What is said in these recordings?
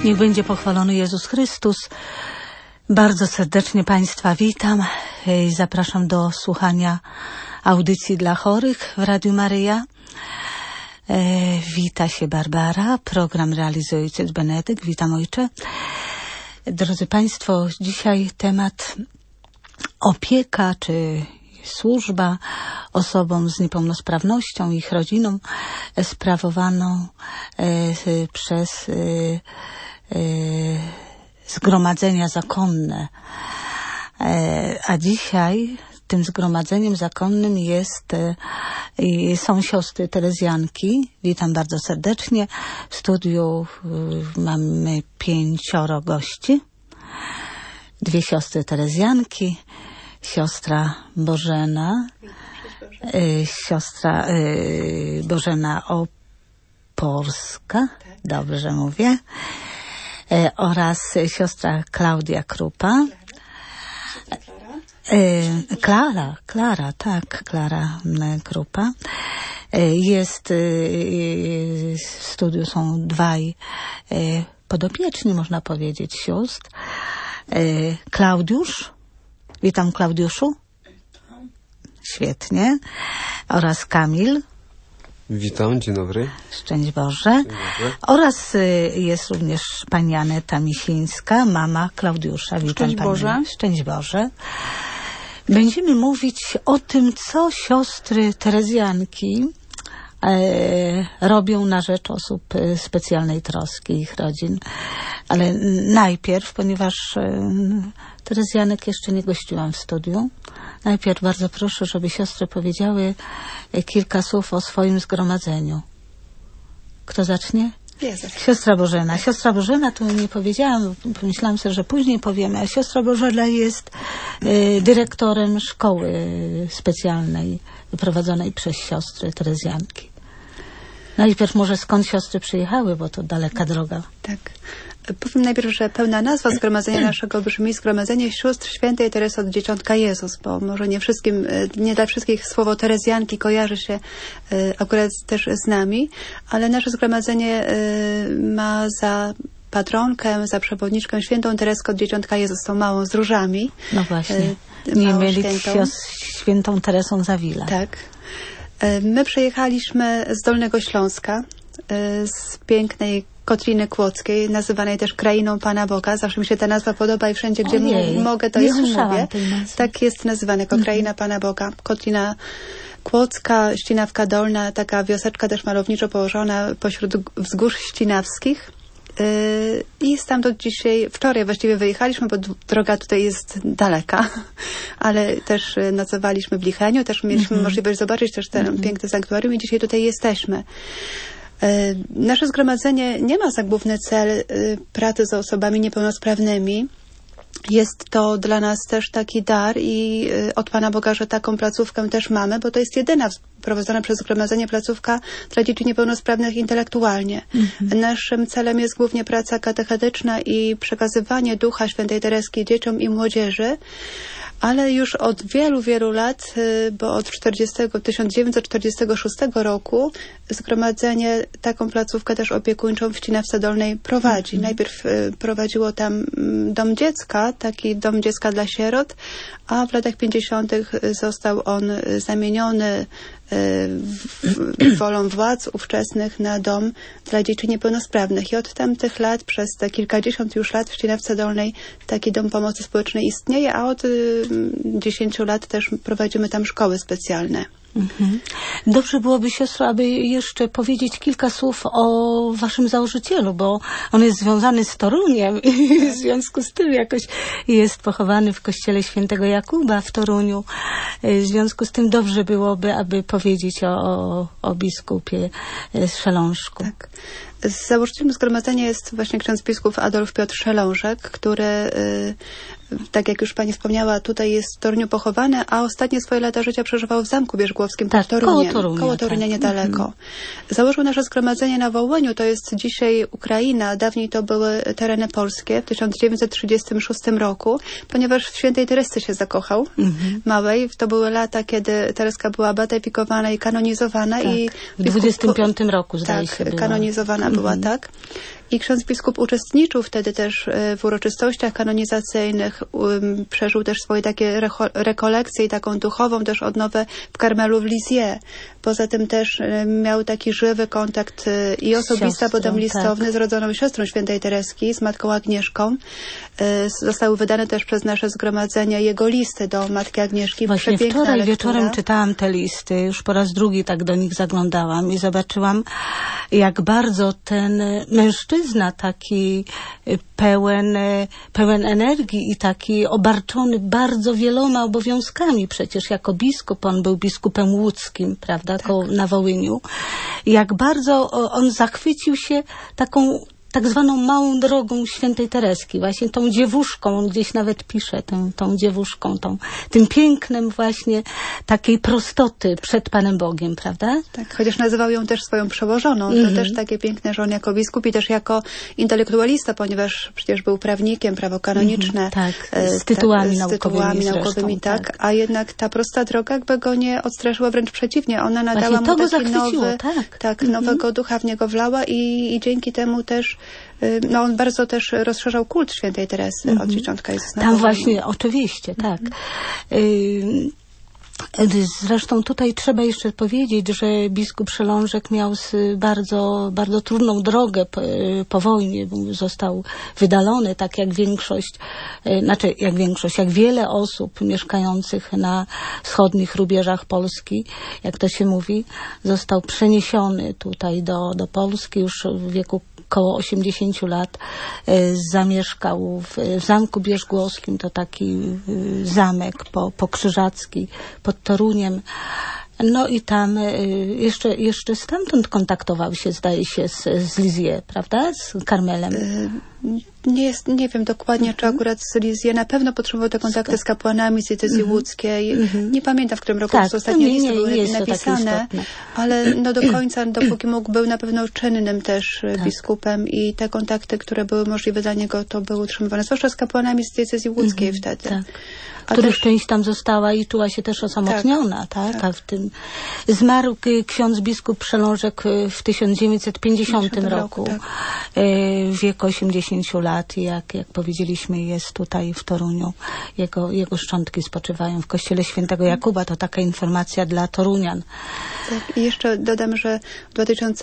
Niech będzie pochwalony Jezus Chrystus. Bardzo serdecznie Państwa witam i zapraszam do słuchania audycji dla chorych w Radiu Maryja. Wita się Barbara, program realizuje ojciec Benedykt. Witam ojcze. Drodzy Państwo, dzisiaj temat opieka czy służba osobom z niepełnosprawnością, ich rodzinom sprawowaną przez zgromadzenia zakonne. A dzisiaj tym zgromadzeniem zakonnym są siostry Terezjanki. Witam bardzo serdecznie. W studiu mamy 5 gości. 2 siostry Terezjanki, siostra Bożena, siostra Bożena Oporska, dobrze mówię, oraz siostra Klaudia Krupa. Klara Krupa. Jest w studiu są 2 podopieczni, można powiedzieć, sióstr. Klaudiusz. Witam, Klaudiuszu. Świetnie. Oraz Kamil. Witam, dzień dobry. Szczęść Boże. Oraz jest również pani Aneta Misińska, mama Klaudiusza. Witam. Szczęść Boże. Szczęść Boże. Będziemy mówić o tym, co siostry Terezjanki robią na rzecz osób specjalnej troski, ich rodzin. Ale najpierw, ponieważ Terezjanek jeszcze nie gościłam w studiu, najpierw bardzo proszę, żeby siostry powiedziały kilka słów o swoim zgromadzeniu. Kto zacznie? Siostra Bożena. Siostra Bożena, to nie powiedziałam, pomyślałam sobie, że później powiemy, a siostra Bożena jest dyrektorem szkoły specjalnej prowadzonej przez siostry Terezjanki. Najpierw może skąd siostry przyjechały, bo to daleka droga. Tak. Powiem najpierw, że pełna nazwa zgromadzenia naszego brzmi Zgromadzenie Sióstr Świętej Teresy od Dzieciątka Jezus, bo może nie dla wszystkich słowo Terezjanki kojarzy się akurat też z nami, ale nasze zgromadzenie ma za patronkę, za przewodniczkę Świętą Tereskę od Dzieciątka Jezus, tą małą z różami. No właśnie. Nie mylić Świętą Teresą z Avila. Tak. My przyjechaliśmy z Dolnego Śląska, z pięknej Kotliny Kłodzkiej, nazywanej też Krainą Pana Boga. Zawsze mi się ta nazwa podoba i wszędzie, gdzie mogę, to ją mówię. Tak jest nazywane, jako Kraina Pana Boga. Kotlina Kłodzka, Ścinawka Dolna, taka wioseczka też malowniczo położona pośród wzgórz ścinawskich. I stamtąd wczoraj właściwie wyjechaliśmy, bo droga tutaj jest daleka, ale też nocowaliśmy w Licheniu, też mieliśmy możliwość zobaczyć też ten piękny sanktuarium i dzisiaj tutaj jesteśmy. Nasze zgromadzenie nie ma za główny cel pracy z osobami niepełnosprawnymi. Jest to dla nas też taki dar i od Pana Boga, że taką placówkę też mamy, bo to jest jedyna prowadzona przez zgromadzenie placówka dla dzieci niepełnosprawnych intelektualnie. Naszym celem jest głównie praca katechetyczna i przekazywanie ducha Świętej Tereski dzieciom i młodzieży, ale już od wielu, wielu lat, bo od 1946 roku zgromadzenie taką placówkę też opiekuńczą w Ścinawce Dolnej prowadzi. Najpierw prowadziło tam dom dziecka, taki dom dziecka dla sierot, a w latach 50. został on zamieniony wolą władz ówczesnych na dom dla dzieci niepełnosprawnych. I od tamtych lat, przez te kilkadziesiąt już lat w Ścinawce Dolnej taki dom pomocy społecznej istnieje, a od 10 lat też prowadzimy tam szkoły specjalne. Dobrze byłoby, siostro, aby jeszcze powiedzieć kilka słów o waszym założycielu, bo on jest związany z Toruniem i w związku z tym jakoś jest pochowany w kościele świętego Jakuba w Toruniu. W związku z tym dobrze byłoby, aby powiedzieć o biskupie Szelążku. Tak. Założycielem zgromadzenia jest właśnie ksiądz biskup Adolf Piotr Szelążek, który, tak jak już pani wspomniała, tutaj jest w Toruniu pochowany, a ostatnie swoje lata życia przeżywał w Zamku Bierzgłowskim pod Toruniem. Koło Torunia niedaleko. Założył nasze zgromadzenie na Wołyniu, to jest dzisiaj Ukraina, dawniej to były tereny polskie, w 1936 roku, ponieważ w Świętej Teresce się zakochał, małej. To były lata, kiedy Tereska była beatyfikowana i kanonizowana. Tak. I w 25 roku zdaje się była. kanonizowana była, tak. I ksiądz biskup uczestniczył wtedy też w uroczystościach kanonizacyjnych, przeżył też swoje takie rekolekcje i taką duchową też odnowę w Karmelu w Lisieux. Poza tym też miał taki żywy kontakt i osobisty, a potem listowny z rodzoną siostrą świętej Tereski, z matką Agnieszką. Zostały wydane też przez nasze zgromadzenia jego listy do matki Agnieszki. Właśnie wczoraj wieczorem czytałam te listy, już po raz drugi tak do nich zaglądałam i zobaczyłam, jak bardzo ten mężczyzna taki pełen energii i taki obarczony bardzo wieloma obowiązkami. Przecież jako biskup, on był biskupem łódzkim, prawda, na Wołyniu. Jak bardzo on zachwycił się taką tak zwaną małą drogą świętej Tereski, właśnie tą dziewuszką, on gdzieś nawet pisze, tą dziewuszką, tym pięknem właśnie takiej prostoty przed Panem Bogiem, prawda? Tak, chociaż nazywał ją też swoją przełożoną. To też takie piękne, że on jako biskup i też jako intelektualista, ponieważ przecież był prawnikiem, prawo kanoniczne. Tak, z tytułami naukowymi zresztą, tak. A jednak ta prosta droga jakby go nie odstraszyła, wręcz przeciwnie. Ona nadała mu taki nowego ducha w niego wlała i dzięki temu też on bardzo też rozszerzał kult świętej Teresy od dzieciątka Jezusa. Tam właśnie, oczywiście, tak. Zresztą tutaj trzeba jeszcze powiedzieć, że biskup Przelążek miał bardzo, bardzo trudną drogę po wojnie. Został wydalony, tak jak jak wiele osób mieszkających na wschodnich rubieżach Polski, jak to się mówi, został przeniesiony tutaj do Polski już w wieku około 80 lat. Zamieszkał w Zamku Bierzgłowskim, to taki zamek pokrzyżacki pod Toruniem. No i tam jeszcze stamtąd kontaktował się, zdaje się, z Lisieux, prawda? Z Karmelem. Nie wiem dokładnie, czy akurat z Lisieux. Na pewno potrzebował te kontakty z kapłanami z diecezji łódzkiej. Nie pamiętam, w którym roku ostatnie listy były napisane, ale do końca, dopóki mógł, był na pewno czynnym też biskupem i te kontakty, które były możliwe dla niego, to były utrzymywane, zwłaszcza z kapłanami z diecezji łódzkiej wtedy. Tak. Których część tam została i czuła się też osamotniona, tak? A w tym zmarł ksiądz biskup Przelążek w 1950 roku, w wieku 80 lat i jak powiedzieliśmy, jest tutaj w Toruniu. Jego szczątki spoczywają w kościele świętego Jakuba. To taka informacja dla Torunian. Tak, i jeszcze dodam, że w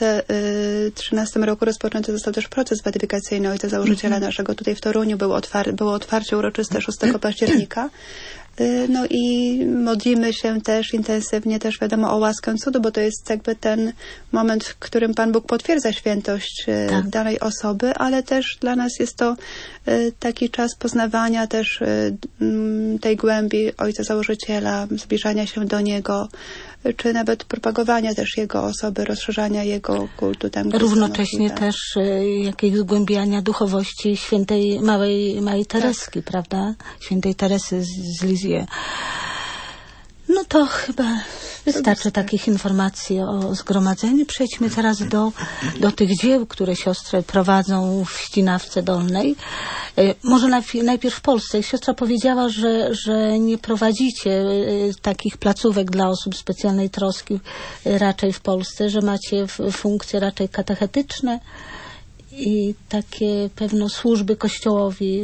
2013 roku rozpoczęty został też proces beatyfikacyjny ojca założyciela naszego tutaj w Toruniu. Było otwarcie uroczyste 6 października. No i modlimy się też intensywnie, też wiadomo, o łaskę cudu, bo to jest jakby ten moment, w którym Pan Bóg potwierdza świętość danej osoby, ale też dla nas jest to taki czas poznawania też tej głębi Ojca Założyciela, zbliżania się do Niego, czy nawet propagowania też Jego osoby, rozszerzania Jego kultu tam. Równocześnie też jakiegoś zgłębiania duchowości świętej małej Tereski, prawda? Świętej Teresy z Lisieux. No to chyba wystarczy takich informacji o zgromadzeniu. Przejdźmy teraz do tych dzieł, które siostry prowadzą w Ścinawce Dolnej. Może najpierw w Polsce. Siostra powiedziała, że nie prowadzicie takich placówek dla osób specjalnej troski raczej w Polsce, że macie funkcje raczej katechetyczne i takie pewno służby Kościołowi.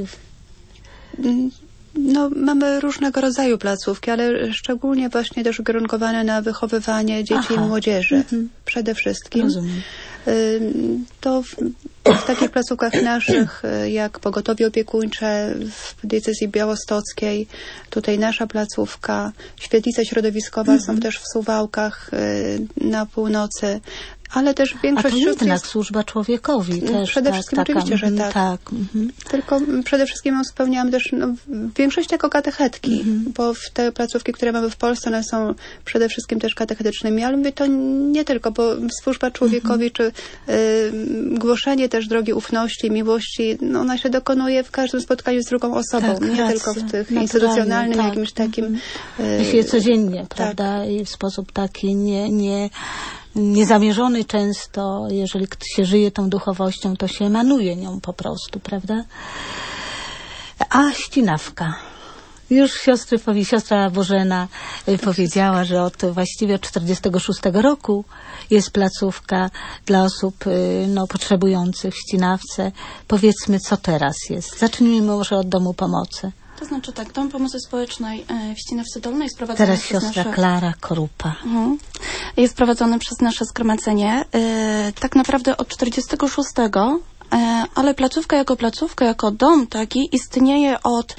No, mamy różnego rodzaju placówki, ale szczególnie właśnie też ukierunkowane na wychowywanie dzieci i młodzieży. Przede wszystkim. Rozumiem. To w takich placówkach naszych, jak pogotowie opiekuńcze w diecezji białostockiej, tutaj nasza placówka, świetlica środowiskowa są też w Suwałkach na północy, ale też większość... A to jednak służba człowiekowi też. Przede wszystkim oczywiście, że tak. Tylko przede wszystkim spełniałam też w większości jako katechetki, bo te placówki, które mamy w Polsce, one są przede wszystkim też katechetycznymi, ale mówię to nie tylko, bo służba człowiekowi, czy głoszenie też drogi ufności, miłości, no ona się dokonuje w każdym spotkaniu z drugą osobą, nie tylko w tych instytucjonalnym, jakimś takim... Myślę codziennie, prawda? I w sposób taki niezamierzony często, jeżeli się żyje tą duchowością, to się emanuje nią po prostu, prawda? A Ścinawka. Już siostra Bożena powiedziała, że od właściwie 46 roku jest placówka dla osób potrzebujących w Ścinawce. Powiedzmy, co teraz jest. Zacznijmy może od Domu Pomocy. To znaczy tak, Dom Pomocy Społecznej w Ścinawce Dolnej jest prowadzony teraz przez siostra Klara Korupa. Jest prowadzony przez nasze zgromadzenie. Tak naprawdę od 46, ale placówka, jako dom taki istnieje od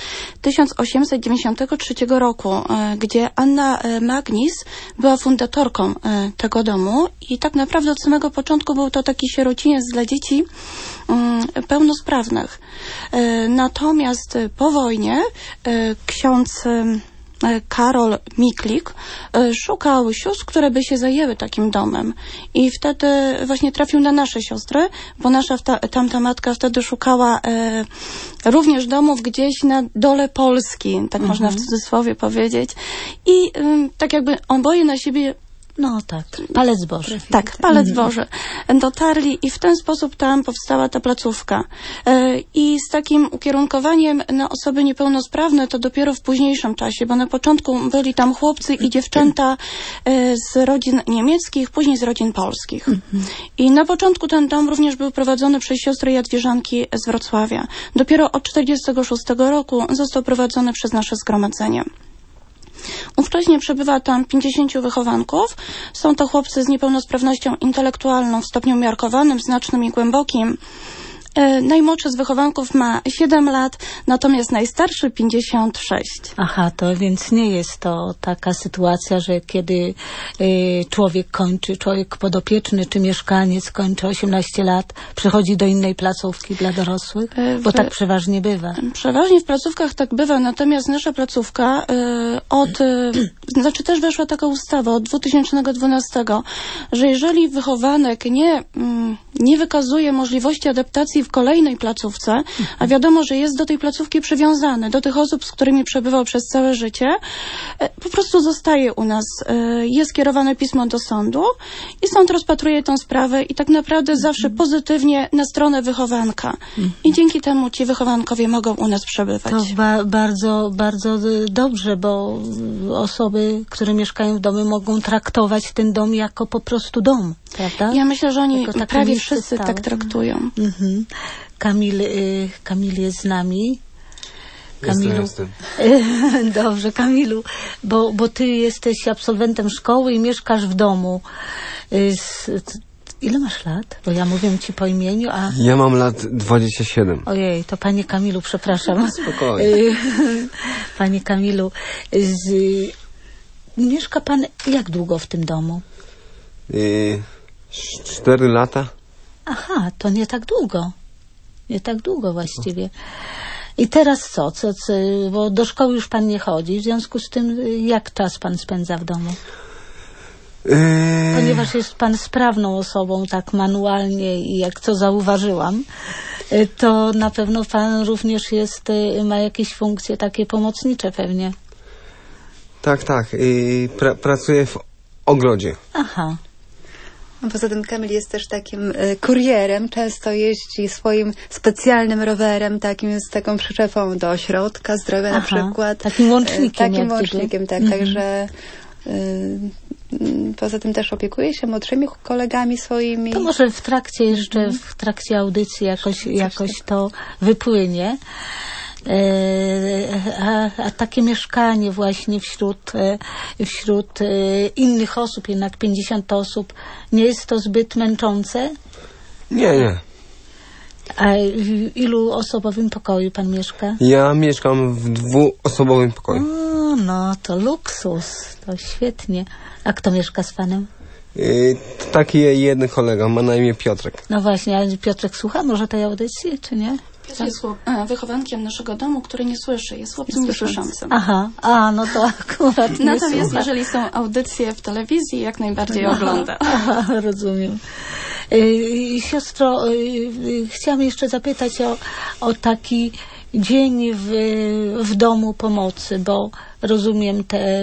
1893 roku, gdzie Anna Magnis była fundatorką tego domu i tak naprawdę od samego początku był to taki sierociniec dla dzieci pełnosprawnych. Natomiast po wojnie ksiądz Karol Miklik szukał sióstr, które by się zajęły takim domem. I wtedy właśnie trafił na nasze siostry, bo nasza tamta matka wtedy szukała również domów gdzieś na dole Polski, tak można w cudzysłowie powiedzieć. I tak jakby oboje na siebie... No tak, Palec Boży. Tak, Palec Boży. Dotarli i w ten sposób tam powstała ta placówka. I z takim ukierunkowaniem na osoby niepełnosprawne to dopiero w późniejszym czasie, bo na początku byli tam chłopcy i dziewczęta z rodzin niemieckich, później z rodzin polskich. I na początku ten dom również był prowadzony przez siostry Jadwieżanki z Wrocławia. Dopiero od 1946 roku został prowadzony przez nasze zgromadzenie. Ówcześnie przebywa tam 50 wychowanków. Są to chłopcy z niepełnosprawnością intelektualną w stopniu umiarkowanym, znacznym i głębokim. Najmłodszy z wychowanków ma 7 lat, natomiast najstarszy 56. Aha, to więc nie jest to taka sytuacja, że kiedy człowiek podopieczny czy mieszkaniec kończy 18 lat, przechodzi do innej placówki dla dorosłych? Bo tak przeważnie bywa. Przeważnie w placówkach tak bywa, natomiast nasza placówka też weszła taka ustawa od 2012, że jeżeli wychowanek nie wykazuje możliwości adaptacji w kolejnej placówce, a wiadomo, że jest do tej placówki przywiązany, do tych osób, z którymi przebywał przez całe życie, po prostu zostaje u nas. Jest kierowane pismo do sądu i sąd rozpatruje tę sprawę i tak naprawdę zawsze pozytywnie na stronę wychowanka. I dzięki temu ci wychowankowie mogą u nas przebywać. To bardzo, bardzo dobrze, bo osoby, które mieszkają w domu, mogą traktować ten dom jako po prostu dom, prawda? Ja myślę, że oni prawie wszyscy tak traktują. Kamil jest z nami. Jestem. Dobrze, Kamilu, bo ty jesteś absolwentem szkoły i mieszkasz w domu. Ile masz lat? Bo ja mówię ci po imieniu, a... Ja mam lat 27. Ojej, to panie Kamilu, przepraszam. Spokojnie. Panie Kamilu, mieszka pan jak długo w tym domu? 4 lata. Aha, to nie tak długo. Nie tak długo właściwie. I teraz co? Bo do szkoły już pan nie chodzi, w związku z tym jak czas pan spędza w domu? Ponieważ jest pan sprawną osobą, tak manualnie i jak co zauważyłam, to na pewno pan również ma jakieś funkcje takie pomocnicze pewnie. Tak. Pracuję w ogrodzie. Aha. Poza tym Kamil jest też takim kurierem, często jeździ swoim specjalnym rowerem, z taką przyczepą do ośrodka zdrowia na przykład. Takim łącznikiem. Także poza tym też opiekuje się młodszymi kolegami swoimi. To może w trakcie audycji jakoś to wypłynie. A takie mieszkanie właśnie wśród innych osób, jednak 50 osób, nie jest to zbyt męczące? Nie. A w ilu osobowym pokoju pan mieszka? Ja mieszkam w 2-osobowym pokoju. O, no to luksus, to świetnie. A kto mieszka z panem? Taki jeden kolega, ma na imię Piotrek. No właśnie, a Piotrek słucha może tej audycji, czy nie? Piotr jest wychowankiem naszego domu, który nie słyszy, jest chłopcem niesłyszącym. Aha, no to akurat natomiast jeżeli są audycje w telewizji, jak najbardziej ogląda. Aha, rozumiem. Siostro, chciałam jeszcze zapytać o taki dzień w domu pomocy, bo rozumiem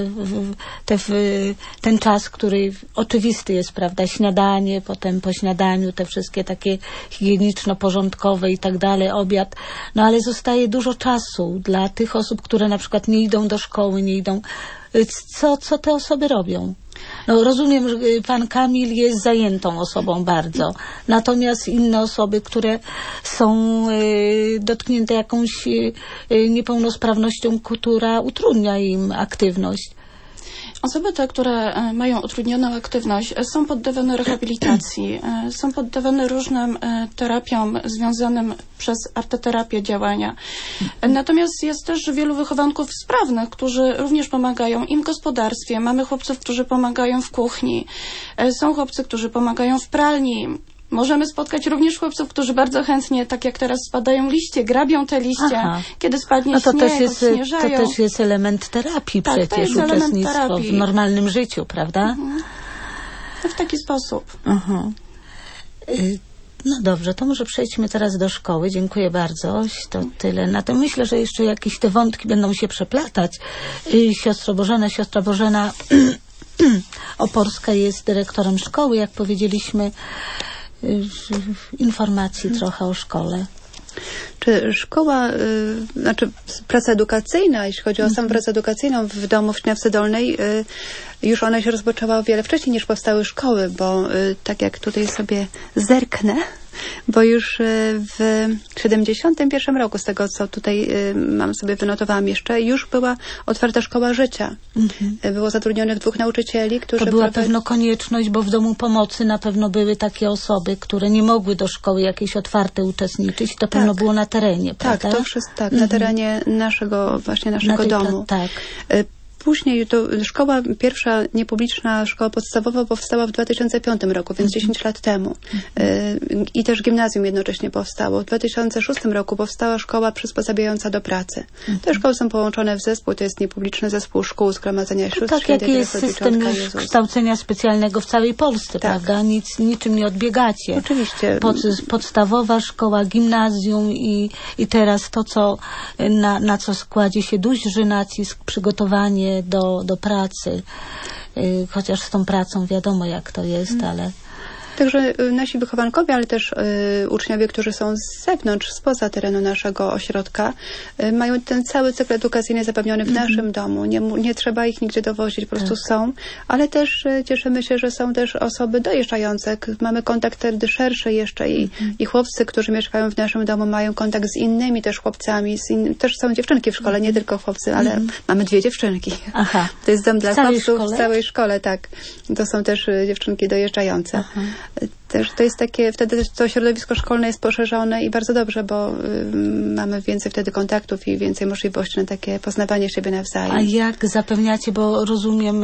ten czas, który oczywisty jest, prawda, śniadanie, potem po śniadaniu te wszystkie takie higieniczno-porządkowe i tak dalej, obiad, no ale zostaje dużo czasu dla tych osób, które na przykład nie idą do szkoły, nie idą. Co te osoby robią? No rozumiem, że pan Kamil jest zajętą osobą bardzo, natomiast inne osoby, które są dotknięte jakąś niepełnosprawnością, która utrudnia im aktywność. Osoby te, które mają utrudnioną aktywność, są poddawane rehabilitacji, są poddawane różnym terapiom związanym przez arteterapię działania. Natomiast jest też wielu wychowanków sprawnych, którzy również pomagają im w gospodarstwie. Mamy chłopców, którzy pomagają w kuchni. Są chłopcy, którzy pomagają w pralni. Możemy spotkać również chłopców, którzy bardzo chętnie, tak jak teraz spadają liście, grabią te liście. Aha. Kiedy spadnie śnieg, odśnieżają. To też jest element terapii, tak, przecież, uczestnictwo w normalnym życiu, prawda? To w taki sposób. No dobrze, to może przejdźmy teraz do szkoły. Dziękuję bardzo. To tyle. Na tym myślę, że jeszcze jakieś te wątki będą się przeplatać. Siostra Bożena Oporska jest dyrektorem szkoły, jak powiedzieliśmy. Informacji trochę o szkole. Czy szkoła, znaczy praca edukacyjna, jeśli chodzi o samą pracę edukacyjną w domu w Śniawce Dolnej, już ona się rozpoczęła o wiele wcześniej niż powstały szkoły, bo tak jak tutaj sobie zerknę, bo już w 71 roku, z tego co tutaj mam sobie wynotowałam jeszcze, już była otwarta szkoła życia. Było zatrudnionych 2 nauczycieli, którzy... To była pewno konieczność, bo w domu pomocy na pewno były takie osoby, które nie mogły do szkoły jakiejś otwartej uczestniczyć. To pewno było na terenie, prawda? Tak, to wszystko, na terenie naszego domu. Tak. Później to szkoła, pierwsza niepubliczna szkoła podstawowa powstała w 2005 roku, więc 10 lat temu. I też gimnazjum jednocześnie powstało. W 2006 roku powstała szkoła przysposabiająca do pracy. Te szkoły są połączone w zespół, to jest niepubliczny zespół szkół Zgromadzenia Sióstr tak, Świętej jak jest system kształcenia specjalnego w całej Polsce, prawda? Niczym nie odbiegacie. Oczywiście. Podstawowa szkoła, gimnazjum i teraz to, co na co składzie się duży nacisk, przygotowanie do pracy, chociaż z tą pracą wiadomo jak to jest, ale... Także nasi wychowankowie, ale też uczniowie, którzy są z zewnątrz, spoza terenu naszego ośrodka, mają ten cały cykl edukacyjny zapewniony w naszym domu. Nie trzeba ich nigdzie dowozić, po prostu są. Ale też cieszymy się, że są też osoby dojeżdżające. Mamy kontakt wtedy szerszy jeszcze i chłopcy, którzy mieszkają w naszym domu, mają kontakt z innymi też chłopcami. Też są dziewczynki w szkole, nie tylko chłopcy, ale mamy 2 dziewczynki. Aha. To jest dom dla chłopców w całej szkole, tak. To są też dziewczynki dojeżdżające. Aha. Też to jest takie, wtedy to środowisko szkolne jest poszerzone i bardzo dobrze, bo mamy więcej wtedy kontaktów i więcej możliwości na takie poznawanie siebie nawzajem. A jak zapewniacie, bo rozumiem,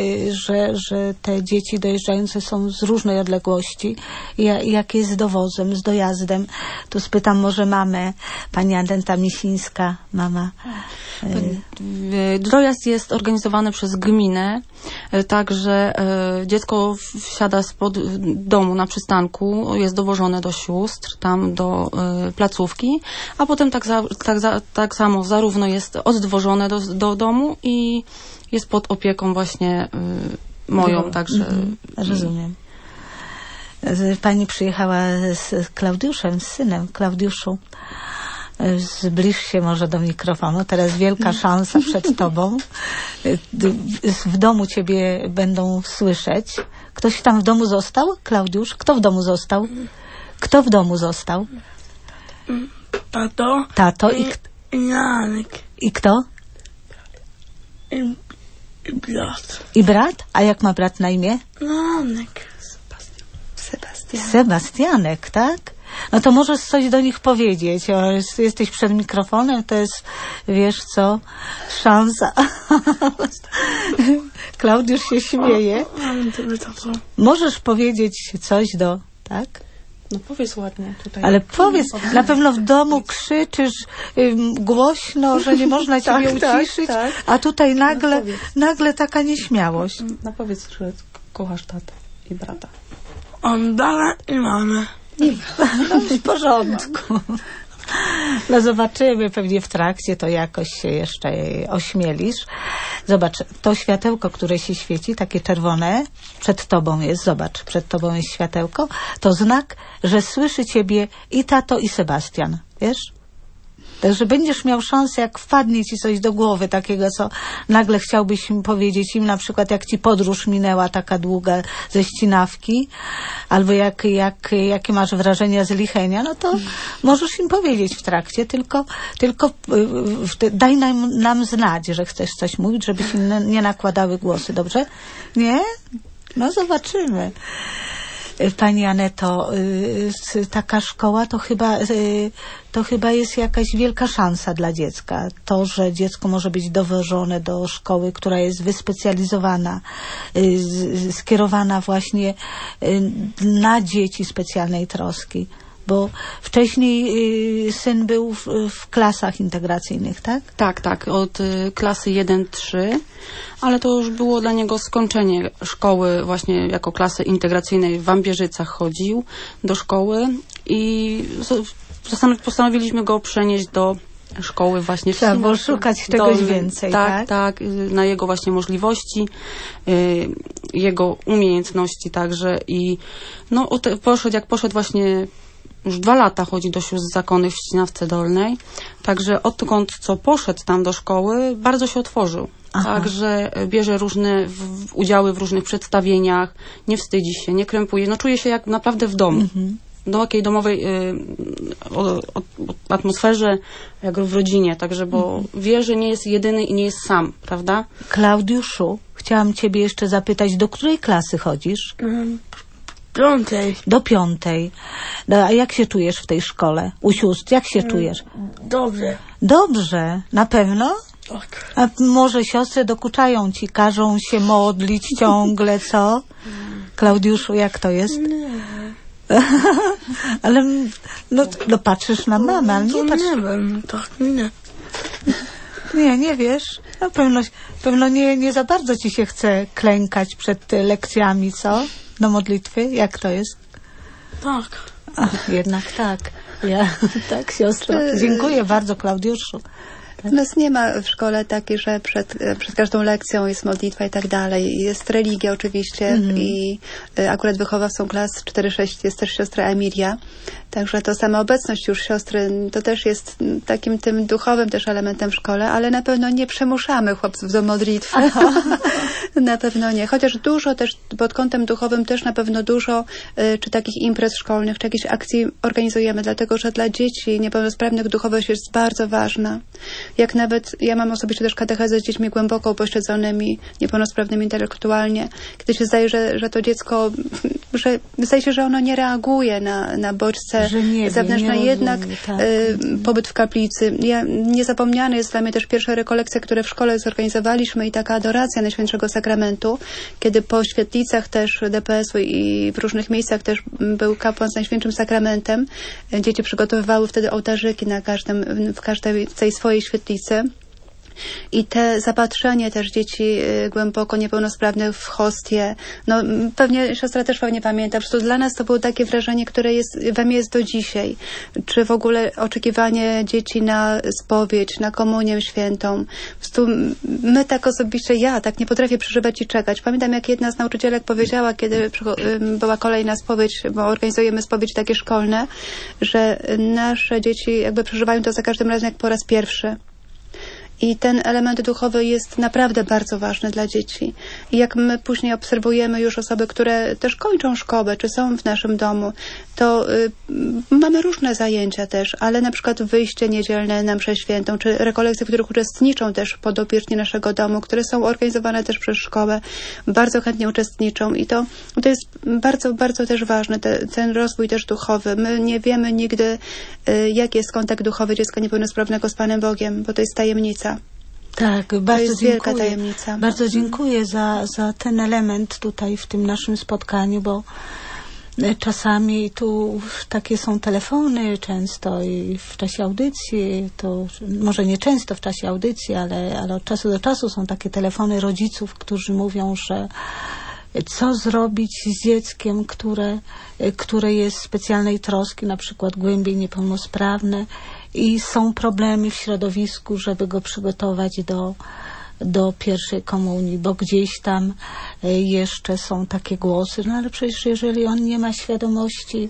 że te dzieci dojeżdżające są z różnej odległości. Jak jest z dowozem, z dojazdem? Tu spytam może mamę, pani Aneta Misińska, mama. Dojazd jest organizowany przez gminę, także dziecko wsiada spod domu na przystanku, jest dowożone do sióstr, tam do placówki, a potem tak samo zarówno jest odwożone do domu i jest pod opieką właśnie moją, także... Rozumiem. Pani przyjechała z Klaudiuszem, z synem. Klaudiuszu, zbliż się może do mikrofonu. Teraz wielka szansa przed tobą. W domu ciebie będą słyszeć. Ktoś tam w domu został? Klaudiusz? Kto w domu został? Kto w domu został? Tato. Tato i Janek. I kto? I brat. I brat? A jak ma brat na imię? Janek. Sebastianek, tak? No to możesz coś do nich powiedzieć. Jesteś przed mikrofonem, to jest, wiesz co, szansa. Klaudiusz się śmieje. Możesz powiedzieć coś tak? No powiedz ładnie tutaj. Ale powiedz, na pewno w domu krzyczysz głośno, że nie można ciebie uciszyć, tak. A tutaj nagle taka nieśmiałość. No powiedz, że kochasz tatę i brata. Dala i mamę. No w porządku. No zobaczymy, pewnie w trakcie to jakoś się jeszcze ośmielisz. Zobacz, to światełko, które się świeci, takie czerwone, przed tobą jest, zobacz, przed tobą jest światełko, to znak, że słyszy ciebie i tato, i Sebastian, wiesz? Także będziesz miał szansę, jak wpadnie ci coś do głowy takiego, co nagle chciałbyś im powiedzieć im, na przykład jak ci podróż minęła taka długa ze Ścinawki, albo jakie masz wrażenia z Lichenia, no to możesz im powiedzieć w trakcie, tylko daj nam znać, że chcesz coś mówić, żeby ci nie nakładały głosy, dobrze? Nie? No zobaczymy. Pani Aneto, taka szkoła to chyba jest jakaś wielka szansa dla dziecka. To, że dziecko może być dowożone do szkoły, która jest wyspecjalizowana, skierowana właśnie na dzieci specjalnej troski. Bo wcześniej syn był w klasach integracyjnych, tak? Tak, od klasy 1-3, ale to już było dla niego skończenie szkoły właśnie jako klasy integracyjnej. W Wambierzycach chodził do szkoły i postanowiliśmy go przenieść do szkoły właśnie w Trzeba było szukać czegoś więcej, tak? Tak, na jego właśnie możliwości, jego umiejętności także i no poszedł właśnie już 2 lata chodzi do sióstr zakonnych w Ścinawce Dolnej, także odkąd co poszedł tam do szkoły, bardzo się otworzył. Także bierze różne udziały w różnych przedstawieniach, nie wstydzi się, nie krępuje, no czuje się jak naprawdę w domu. Do takiej domowej atmosferze, jak w rodzinie, także bo wie, że nie jest jedyny i nie jest sam, prawda? Klaudiuszu, chciałam ciebie jeszcze zapytać, do której klasy chodzisz? 5. Do 5. No, a jak się czujesz w tej szkole? U sióstr, jak się czujesz? Dobrze. Dobrze, na pewno? Tak. A może siostry dokuczają ci, każą się modlić ciągle, co? Klaudiuszu, jak to jest? Nie. Ale no patrzysz na mamę, ale nie patrzysz. Nie wiem, tak nie. Nie wiesz? No pewno nie za bardzo ci się chce klękać przed lekcjami, co? Do modlitwy? Jak to jest? Tak. Ach, jednak tak. Tak, siostro. Dziękuję bardzo, Klaudiuszu. Nas nie ma w szkole takiej, że przed każdą lekcją jest modlitwa i tak dalej. Jest religia oczywiście i akurat wychowawcą klas 4-6 jest też siostra Emilia. Także to sama obecność już siostry to też jest takim tym duchowym też elementem w szkole, ale na pewno nie przymuszamy chłopców do modlitwy. Na pewno nie. Chociaż dużo też pod kątem duchowym też na pewno dużo czy takich imprez szkolnych, czy jakichś akcji organizujemy, dlatego że dla dzieci niepełnosprawnych duchowość jest bardzo ważna. Jak nawet ja mam osobiście też katechezę z dziećmi głęboko upośledzonymi, niepełnosprawnymi intelektualnie, kiedy się zdaje, że to dziecko, że zdaje się, że ono nie reaguje na bodźce zewnętrzne, jednak pobyt w kaplicy. Niezapomniane jest dla mnie też pierwsza rekolekcja, które w szkole zorganizowaliśmy i taka adoracja Najświętszego Sakramentu, kiedy po świetlicach też DPS-u i w różnych miejscach też był kapłan z Najświętszym Sakramentem. Dzieci przygotowywały wtedy ołtarzyki w każdej tej swojej świetlicy. I te zapatrzenie też dzieci głęboko niepełnosprawnych w hostię, no pewnie siostra też pewnie pamięta, po prostu dla nas to było takie wrażenie, które we mnie jest do dzisiaj. Czy w ogóle oczekiwanie dzieci na spowiedź, na komunię świętą. Po prostu my tak osobiście, ja tak nie potrafię przeżywać i czekać. Pamiętam, jak jedna z nauczycielek powiedziała, kiedy była kolejna spowiedź, bo organizujemy spowiedź takie szkolne, że nasze dzieci jakby przeżywają to za każdym razem jak po raz pierwszy. I ten element duchowy jest naprawdę bardzo ważny dla dzieci. I jak my później obserwujemy już osoby, które też kończą szkołę, czy są w naszym domu, to mamy różne zajęcia też, ale na przykład wyjście niedzielne na mszę świętą, czy rekolekcje, w których uczestniczą też podopieczni naszego domu, które są organizowane też przez szkołę, bardzo chętnie uczestniczą i to jest bardzo, bardzo też ważne, ten rozwój też duchowy. My nie wiemy nigdy, jaki jest kontakt duchowy dziecka niepełnosprawnego z Panem Bogiem, bo to jest tajemnica. Tak, bardzo jest wielka tajemnica. Bardzo dziękuję za ten element tutaj w tym naszym spotkaniu, bo czasami tu takie są telefony często i w czasie audycji, to może nie często w czasie audycji, ale od czasu do czasu są takie telefony rodziców, którzy mówią, że co zrobić z dzieckiem, które jest specjalnej troski, na przykład głębiej niepełnosprawne i są problemy w środowisku, żeby go przygotować do pierwszej komunii, bo gdzieś tam jeszcze są takie głosy, no ale przecież jeżeli on nie ma świadomości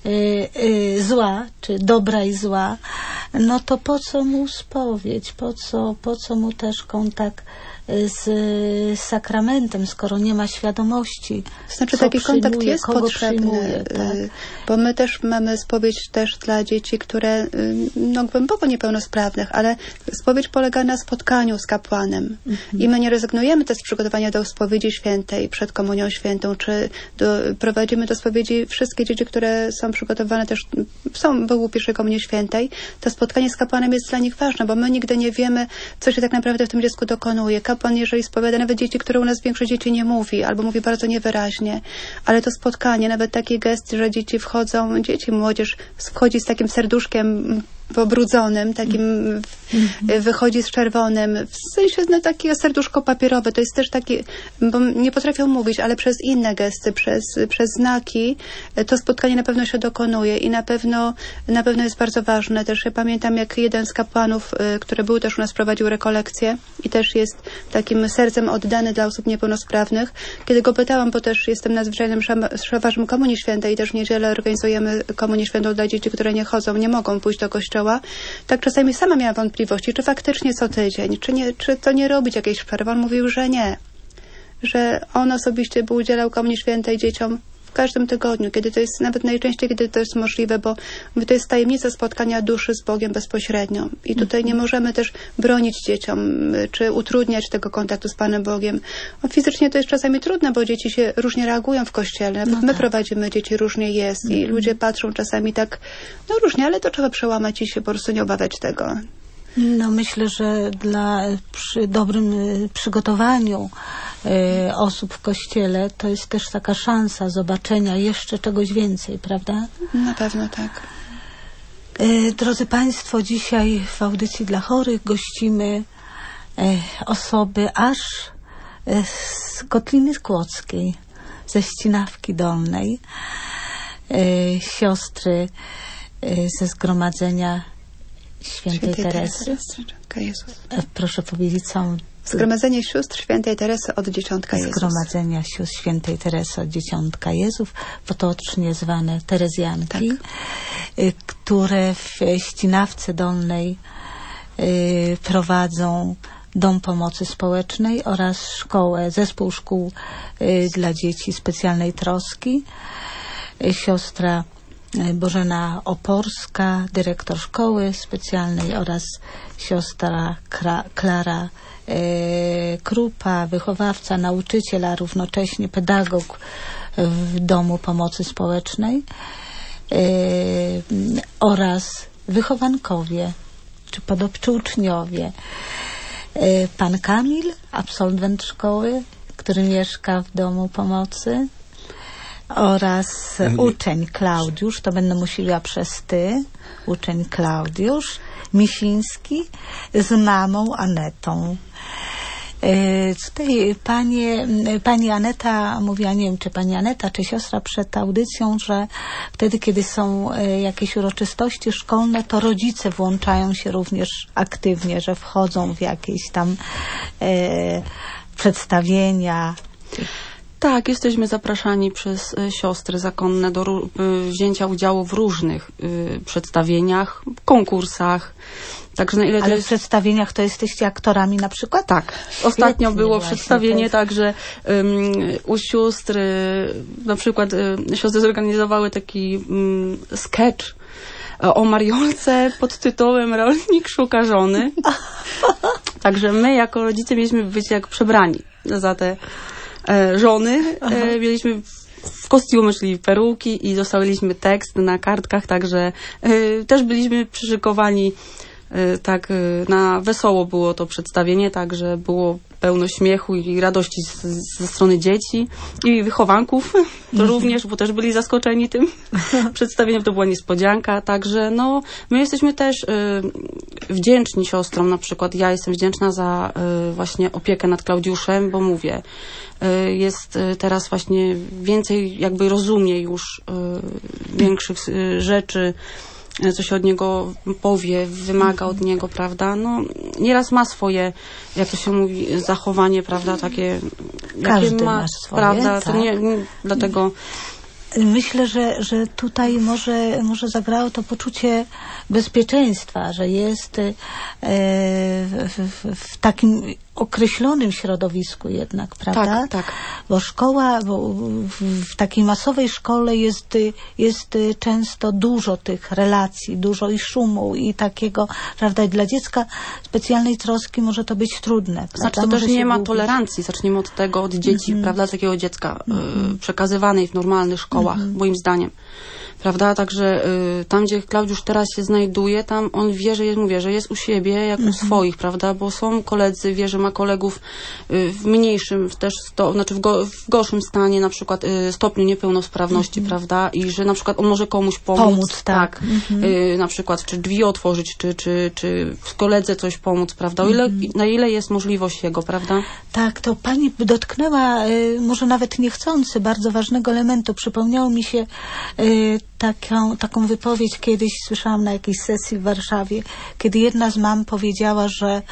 zła, czy dobra i zła, no to po co mu spowiedź, po co mu też kontakt z sakramentem, skoro nie ma świadomości. Znaczy taki kontakt jest tak? potrzebny, bo my też mamy spowiedź też dla dzieci, które no głęboko niepełnosprawnych, ale spowiedź polega na spotkaniu z kapłanem i my nie rezygnujemy też z przygotowania do spowiedzi świętej przed komunią świętą, czy prowadzimy do spowiedzi wszystkie dzieci, które są przygotowane też, były pierwszej komunii świętej. To spotkanie z kapłanem jest dla nich ważne, bo my nigdy nie wiemy, co się tak naprawdę w tym dziecku dokonuje. Kapłan, jeżeli spowiada nawet dzieci, które u nas większość dzieci nie mówi, albo mówi bardzo niewyraźnie, ale to spotkanie, nawet taki gest, że dzieci wchodzą, młodzież wchodzi z takim serduszkiem pobrudzonym, takim wychodzi z czerwonym, w sensie no, takie serduszko papierowe, to jest też taki, bo nie potrafią mówić, ale przez inne gesty, przez znaki to spotkanie na pewno się dokonuje i na pewno jest bardzo ważne. Też ja pamiętam, jak jeden z kapłanów, który był też u nas, prowadził rekolekcję i też jest takim sercem oddany dla osób niepełnosprawnych. Kiedy go pytałam, bo też jestem nadzwyczajnym szafarzem Komunii Świętej i też w niedzielę organizujemy Komunię Świętą dla dzieci, które nie chodzą, nie mogą pójść do kościoła. Tak czasami sama miałam wątpliwości, czy faktycznie co tydzień, czy to nie robić jakiejś przerwy. On mówił, że nie. Że on osobiście by udzielał Komunii Świętej dzieciom w każdym tygodniu, kiedy to jest, nawet najczęściej, kiedy to jest możliwe, bo to jest tajemnica spotkania duszy z Bogiem bezpośrednio. I tutaj nie możemy też bronić dzieciom, czy utrudniać tego kontaktu z Panem Bogiem. Fizycznie to jest czasami trudne, bo dzieci się różnie reagują w kościele. Nawet my prowadzimy dzieci, różnie jest i ludzie patrzą czasami tak, no różnie, ale to trzeba przełamać i się po prostu nie obawiać tego. No myślę, że przy dobrym przygotowaniu osób w kościele to jest też taka szansa zobaczenia jeszcze czegoś więcej, prawda? Na pewno tak. Drodzy Państwo, dzisiaj w audycji dla chorych gościmy osoby aż z Kotliny Kłodzkiej, ze Ścinawki Dolnej, siostry ze Zgromadzenia Świętej Teresy. Proszę powiedzieć całą... Zgromadzenie Sióstr Świętej Teresy od Dzieciątka Jezus. Zgromadzenia Sióstr Świętej Teresy od Dzieciątka Jezus, potocznie zwane Terezjanki, tak, które w Ścinawce Dolnej prowadzą Dom Pomocy Społecznej oraz zespół szkół dla dzieci specjalnej troski. Siostra Bożena Oporska, dyrektor szkoły specjalnej, oraz siostra Klara Krupa, wychowawca, nauczyciel, a równocześnie pedagog w Domu Pomocy Społecznej, oraz wychowankowie, czy uczniowie. Pan Kamil, absolwent szkoły, który mieszka w Domu Pomocy, oraz uczeń Klaudiusz, to będę musiała przez ty, uczeń Klaudiusz Misiński z mamą Anetą. Tutaj pani Aneta mówiła, nie wiem, czy pani Aneta, czy siostra przed audycją, że wtedy, kiedy są jakieś uroczystości szkolne, to rodzice włączają się również aktywnie, że wchodzą w jakieś tam przedstawienia. Tak, jesteśmy zapraszani przez siostry zakonne do wzięcia udziału w różnych przedstawieniach, konkursach. Także na ile ale w przedstawieniach to jesteście aktorami na przykład? Tak. Ostatnio było przedstawienie także u sióstr, na przykład siostry zorganizowały taki sketch o Mariolce pod tytułem Rolnik szuka żony. Także my jako rodzice mieliśmy być jak przebrani za te żony. Mieliśmy w kostiumy, czyli peruki, i dostaliśmy tekst na kartkach, także też byliśmy przyszykowani, tak na wesoło było to przedstawienie, także było pełno śmiechu i radości ze strony dzieci i wychowanków, to również, bo też byli zaskoczeni tym przedstawieniem, to była niespodzianka, także no, my jesteśmy też wdzięczni siostrom, na przykład ja jestem wdzięczna za właśnie opiekę nad Klaudiuszem, bo mówię, jest teraz właśnie więcej, jakby rozumie już większych rzeczy, co się od niego powie, wymaga od niego, prawda? No, nieraz ma swoje, jak to się mówi, zachowanie, prawda, takie, Każdy jakie ma swoje, prawda, tak. to nie dlatego... Myślę, że tutaj może zagrało to poczucie bezpieczeństwa, że jest w takim określonym środowisku jednak, prawda? Tak, tak. Bo szkoła, w takiej masowej szkole jest często dużo tych relacji, dużo i szumu i takiego, prawda? I dla dziecka specjalnej troski może to być trudne. Znaczy to też nie ma tolerancji. Zacznijmy od tego, od dzieci, prawda, takiego dziecka przekazywanej w normalnych szkołach, moim zdaniem. Prawda? Także tam, gdzie Klaudiusz teraz się znajduje, tam on wie, że jest u siebie, jak u swoich, prawda? Bo są koledzy, wie, że ma kolegów w mniejszym, też znaczy w gorszym stanie, na przykład stopniu niepełnosprawności, prawda? I że na przykład on może komuś pomóc. Tak. Na przykład, czy drzwi otworzyć, czy w koledze coś pomóc, prawda? Na ile jest możliwość jego, prawda? Tak, to pani dotknęła, może nawet niechcący, bardzo ważnego elementu. Przypomniało mi się taką wypowiedź kiedyś słyszałam na jakiejś sesji w Warszawie, kiedy jedna z mam powiedziała, że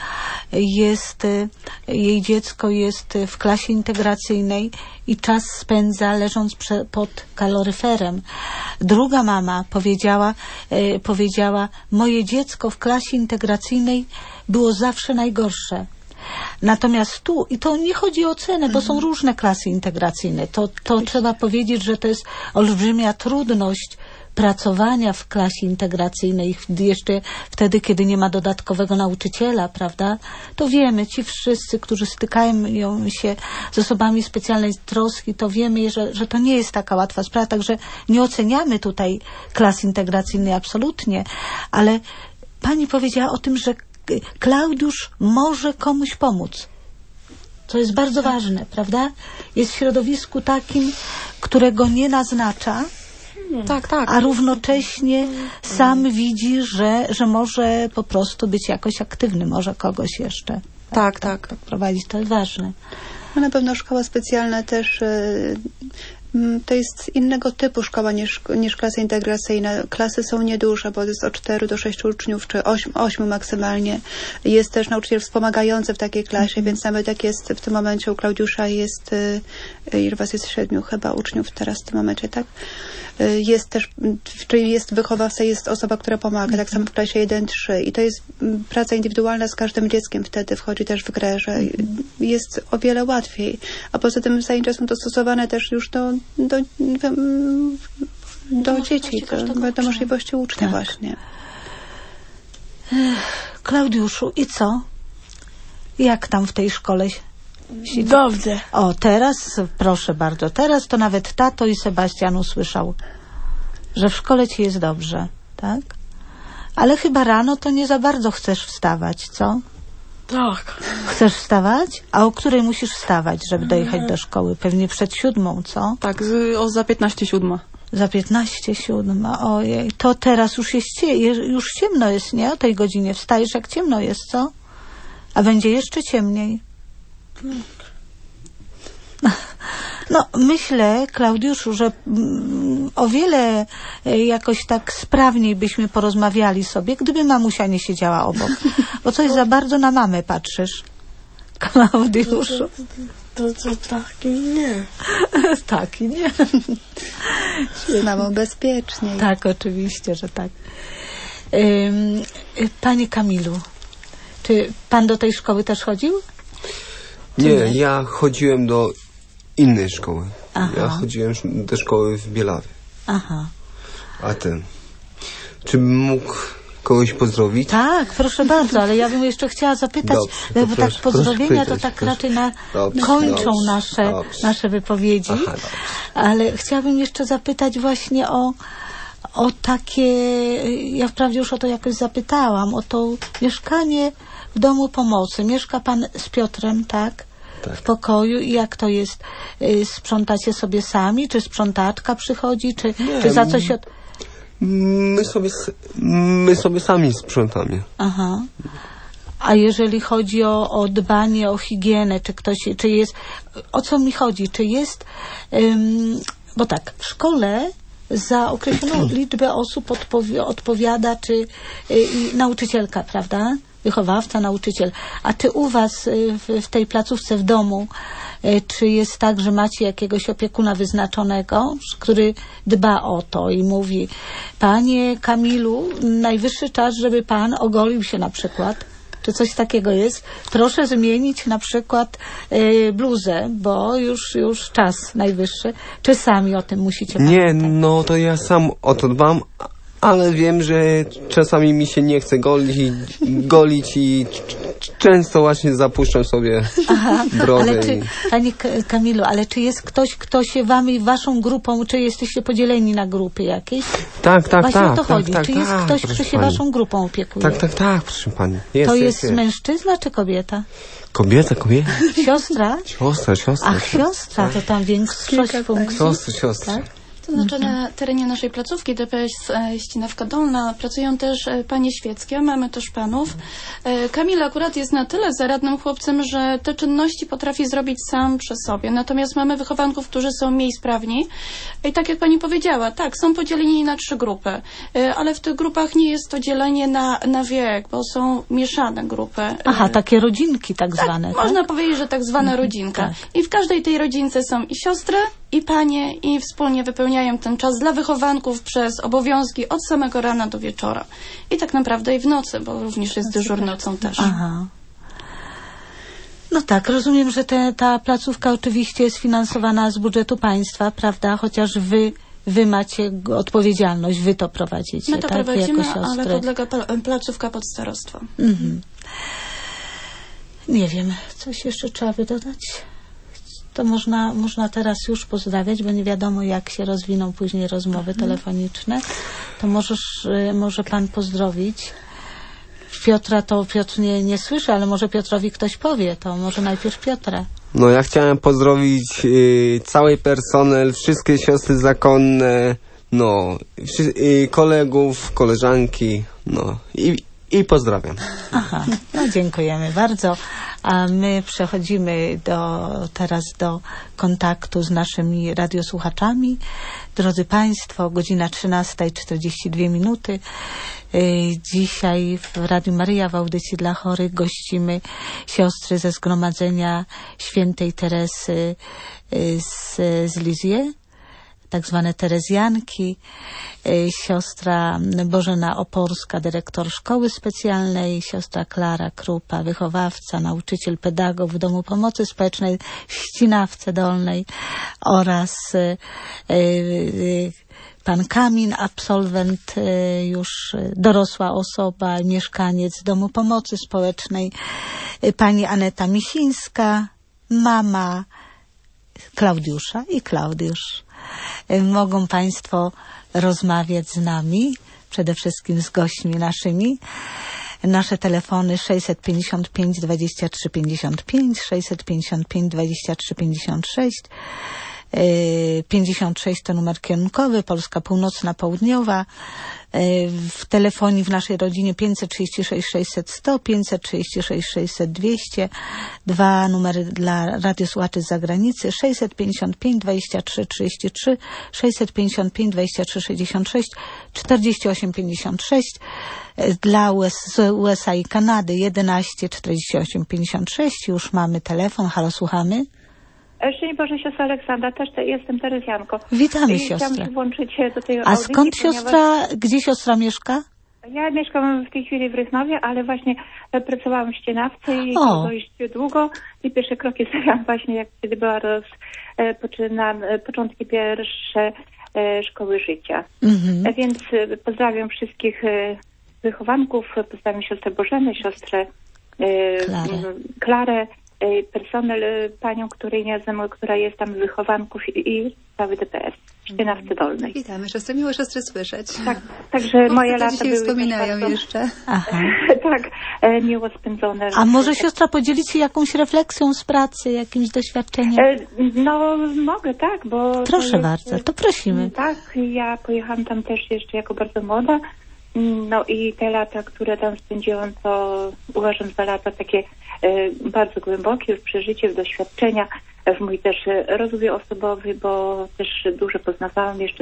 jej dziecko jest w klasie integracyjnej i czas spędza leżąc pod kaloryferem. Druga mama powiedziała, moje dziecko w klasie integracyjnej było zawsze najgorsze. Natomiast tu, i to nie chodzi o cenę, bo są różne klasy integracyjne, to trzeba powiedzieć, że to jest olbrzymia trudność pracowania w klasie integracyjnej, jeszcze wtedy, kiedy nie ma dodatkowego nauczyciela, prawda? To wiemy, ci wszyscy, którzy stykają się z osobami specjalnej troski, to wiemy, że to nie jest taka łatwa sprawa, także nie oceniamy tutaj klas integracyjnej absolutnie, ale pani powiedziała o tym, że Klaudiusz może komuś pomóc. To jest bardzo ważne, prawda? Jest w środowisku takim, którego nie naznacza, tak. A równocześnie sam widzi, że może po prostu być jakoś aktywny, może kogoś jeszcze Tak. prowadzić. To jest ważne. No na pewno szkoła specjalna też to jest innego typu szkoła niż klasa integracyjna. Klasy są nieduże, bo jest od 4 do 6 uczniów, czy 8 maksymalnie. Jest też nauczyciel wspomagający w takiej klasie, więc nawet jak jest w tym momencie u Klaudiusza jest, ile was jest 7 chyba uczniów teraz w tym momencie, tak? Jest też, czyli jest wychowawca, jest osoba, która pomaga, tak samo w klasie 1-3 i to jest praca indywidualna z każdym dzieckiem, wtedy wchodzi też w grę, że jest o wiele łatwiej, a poza tym zajęcia są dostosowane też już do dzieci, do możliwości ucznia właśnie. Klaudiuszu, i co? Jak tam w tej szkole? Dobrze. O, teraz, proszę bardzo, teraz to nawet tato i Sebastian usłyszał, że w szkole ci jest dobrze, tak? Ale chyba rano to nie za bardzo chcesz wstawać, co? Tak. Chcesz wstawać? A o której musisz wstawać, żeby dojechać do szkoły? Pewnie przed 7, co? Tak, za 15:07. Za 15:07. Ojej, to teraz już ciemno jest, nie? O tej godzinie wstajesz, jak ciemno jest, co? A będzie jeszcze ciemniej. No, myślę, Klaudiuszu, że o wiele jakoś tak sprawniej byśmy porozmawiali sobie, gdyby mamusia nie siedziała obok. Bo coś za bardzo na mamę patrzysz, Klaudiuszu. To tak i nie. Tak i nie. Z mamą bezpieczniej. Tak, oczywiście, że tak. Panie Kamilu, czy pan do tej szkoły też chodził? Nie, ja chodziłem do innej szkoły. Aha. Ja chodziłem do szkoły w Bielawie. Aha. A ten... Czy bym mógł kogoś pozdrowić? Tak, proszę bardzo, ale ja bym jeszcze chciała zapytać, Dobrze, bo proszę, tak pozdrowienia proszę to tak proszę. raczej Dobrze, kończą dobrze. nasze wypowiedzi. Aha, dobrze. Ale chciałabym jeszcze zapytać właśnie o takie, ja wprawdzie już o to jakoś zapytałam, o to mieszkanie w domu pomocy. Mieszka pan z Piotrem, tak? Tak. W pokoju i jak to jest? Sprzątacie sobie sami? Czy sprzątaczka przychodzi? Czy za coś My sobie sami sprzątamy. Aha. A jeżeli chodzi o dbanie o higienę, czy jest, o co mi chodzi? Czy jest, bo tak, w szkole za określoną liczbę osób odpowiada, czy nauczycielka, prawda? Wychowawca, nauczyciel. A czy u was w tej placówce w domu, czy jest tak, że macie jakiegoś opiekuna wyznaczonego, który dba o to i mówi: panie Kamilu, najwyższy czas, żeby pan ogolił się na przykład? Czy coś takiego jest? Proszę zmienić na przykład bluzę, bo już czas najwyższy. Czy sami o tym musicie pamiętać? Nie, no to ja sam o to dbam, ale wiem, że czasami mi się nie chce golić i często właśnie zapuszczam sobie brodę. Ale czy, panie Kamilu, ale czy jest ktoś, kto się wami, waszą grupą, czy jesteście podzieleni na grupy jakieś? Tak, Właśnie o to chodzi. tak, czy jest ktoś, kto się waszą grupą opiekuje? Tak, proszę pani. To jest mężczyzna czy kobieta? Kobieta. Siostra? Siostra. Ach, siostra, to tam większość funkcji. Siostra. Tak? To znaczy na terenie naszej placówki DPS Ścinawka Dolna pracują też panie świeckie, mamy też panów. Kamil akurat jest na tyle zaradnym chłopcem, że te czynności potrafi zrobić sam przy sobie. Natomiast mamy wychowanków, którzy są mniej sprawni. I tak jak pani powiedziała, tak, są podzieleni na 3 grupy, ale w tych grupach nie jest to dzielenie na wiek, bo są mieszane grupy. Aha, takie rodzinki tak zwane. Tak? Można powiedzieć, że tak zwana rodzinka. Tak. I w każdej tej rodzince są i siostry, i panie, i wspólnie wypełniają ten czas dla wychowanków przez obowiązki od samego rana do wieczora. I tak naprawdę i w nocy, bo również jest dyżur nocą też. Aha. No tak, rozumiem, że ta placówka oczywiście jest finansowana z budżetu państwa, prawda? Chociaż wy macie odpowiedzialność, wy to prowadzicie. My to tak? prowadzimy, jako siostry. ale podlega placówka pod starostwo. Mhm. Nie wiem, coś jeszcze trzeba by dodać? To można teraz już pozdrawiać, bo nie wiadomo, jak się rozwiną później rozmowy telefoniczne. To może pan pozdrowić. Piotra to Piotr nie słyszy, ale może Piotrowi ktoś powie. To może najpierw Piotra. No ja chciałem pozdrowić cały personel, wszystkie siostry zakonne, kolegów, koleżanki, i pozdrawiam. Aha, no dziękujemy bardzo. A my przechodzimy teraz do kontaktu z naszymi radiosłuchaczami. Drodzy Państwo, godzina 13:42. Dzisiaj w Radiu Maryja w audycji dla chorych gościmy siostry ze Zgromadzenia Świętej Teresy z Lisieux, tak zwane Terezjanki, siostra Bożena Oporska, dyrektor szkoły specjalnej, siostra Klara Krupa, wychowawca, nauczyciel, pedagog w Domu Pomocy Społecznej w Ścinawce Dolnej oraz pan Kamil, absolwent, już dorosła osoba, mieszkaniec Domu Pomocy Społecznej, pani Aneta Misińska, mama Klaudiusza i Klaudiusz. Mogą Państwo rozmawiać z nami, przede wszystkim z gośćmi naszymi. Nasze telefony 655 23 55, 655 23 56, 56 to numer kierunkowy, Polska Północna, Południowa. W telefonii w naszej rodzinie 536 600 100, 536 600 200, 2 numery dla radiosłuchaczy z zagranicy 655 23 33, 655 23 66, 48 56, dla USA i Kanady 11 48 56. Już mamy telefon. Halo, słuchamy. Szczęść Boże, siostra Aleksandra, też jestem Terezjanką. Witamy siostrę. Chciałam się włączyć do tej A audycji, skąd siostra, gdzie siostra mieszka? Ja mieszkam w tej chwili w Rychnowie, ale właśnie pracowałam w Ścinawce i to dość długo. I pierwsze kroki stawiałam właśnie, jak kiedy była rozpoczynam początki pierwsze szkoły życia. Więc pozdrawiam wszystkich wychowanków, pozdrawiam siostrę Bożenę, siostrę Klarę, personel, panią, której nie znam, która jest tam z wychowanków i cały DPS w Ścinawce Dolnej. Witamy siostry, miło siostry słyszeć. Tak, także moje lata dzisiaj były wspominają bardzo, jeszcze. Aha. tak, miło spędzone. A może siostra podzielić się jakąś refleksją z pracy, jakimś doświadczeniem? No mogę, tak, bo... Proszę bardzo, to prosimy. Tak, ja pojechałam tam też jeszcze jako bardzo młoda. No i te lata, które tam spędziłam, to uważam za lata takie bardzo głębokie w przeżycie, w doświadczenia, w mój też rozwój osobowy, bo też dużo poznawałam, jeszcze też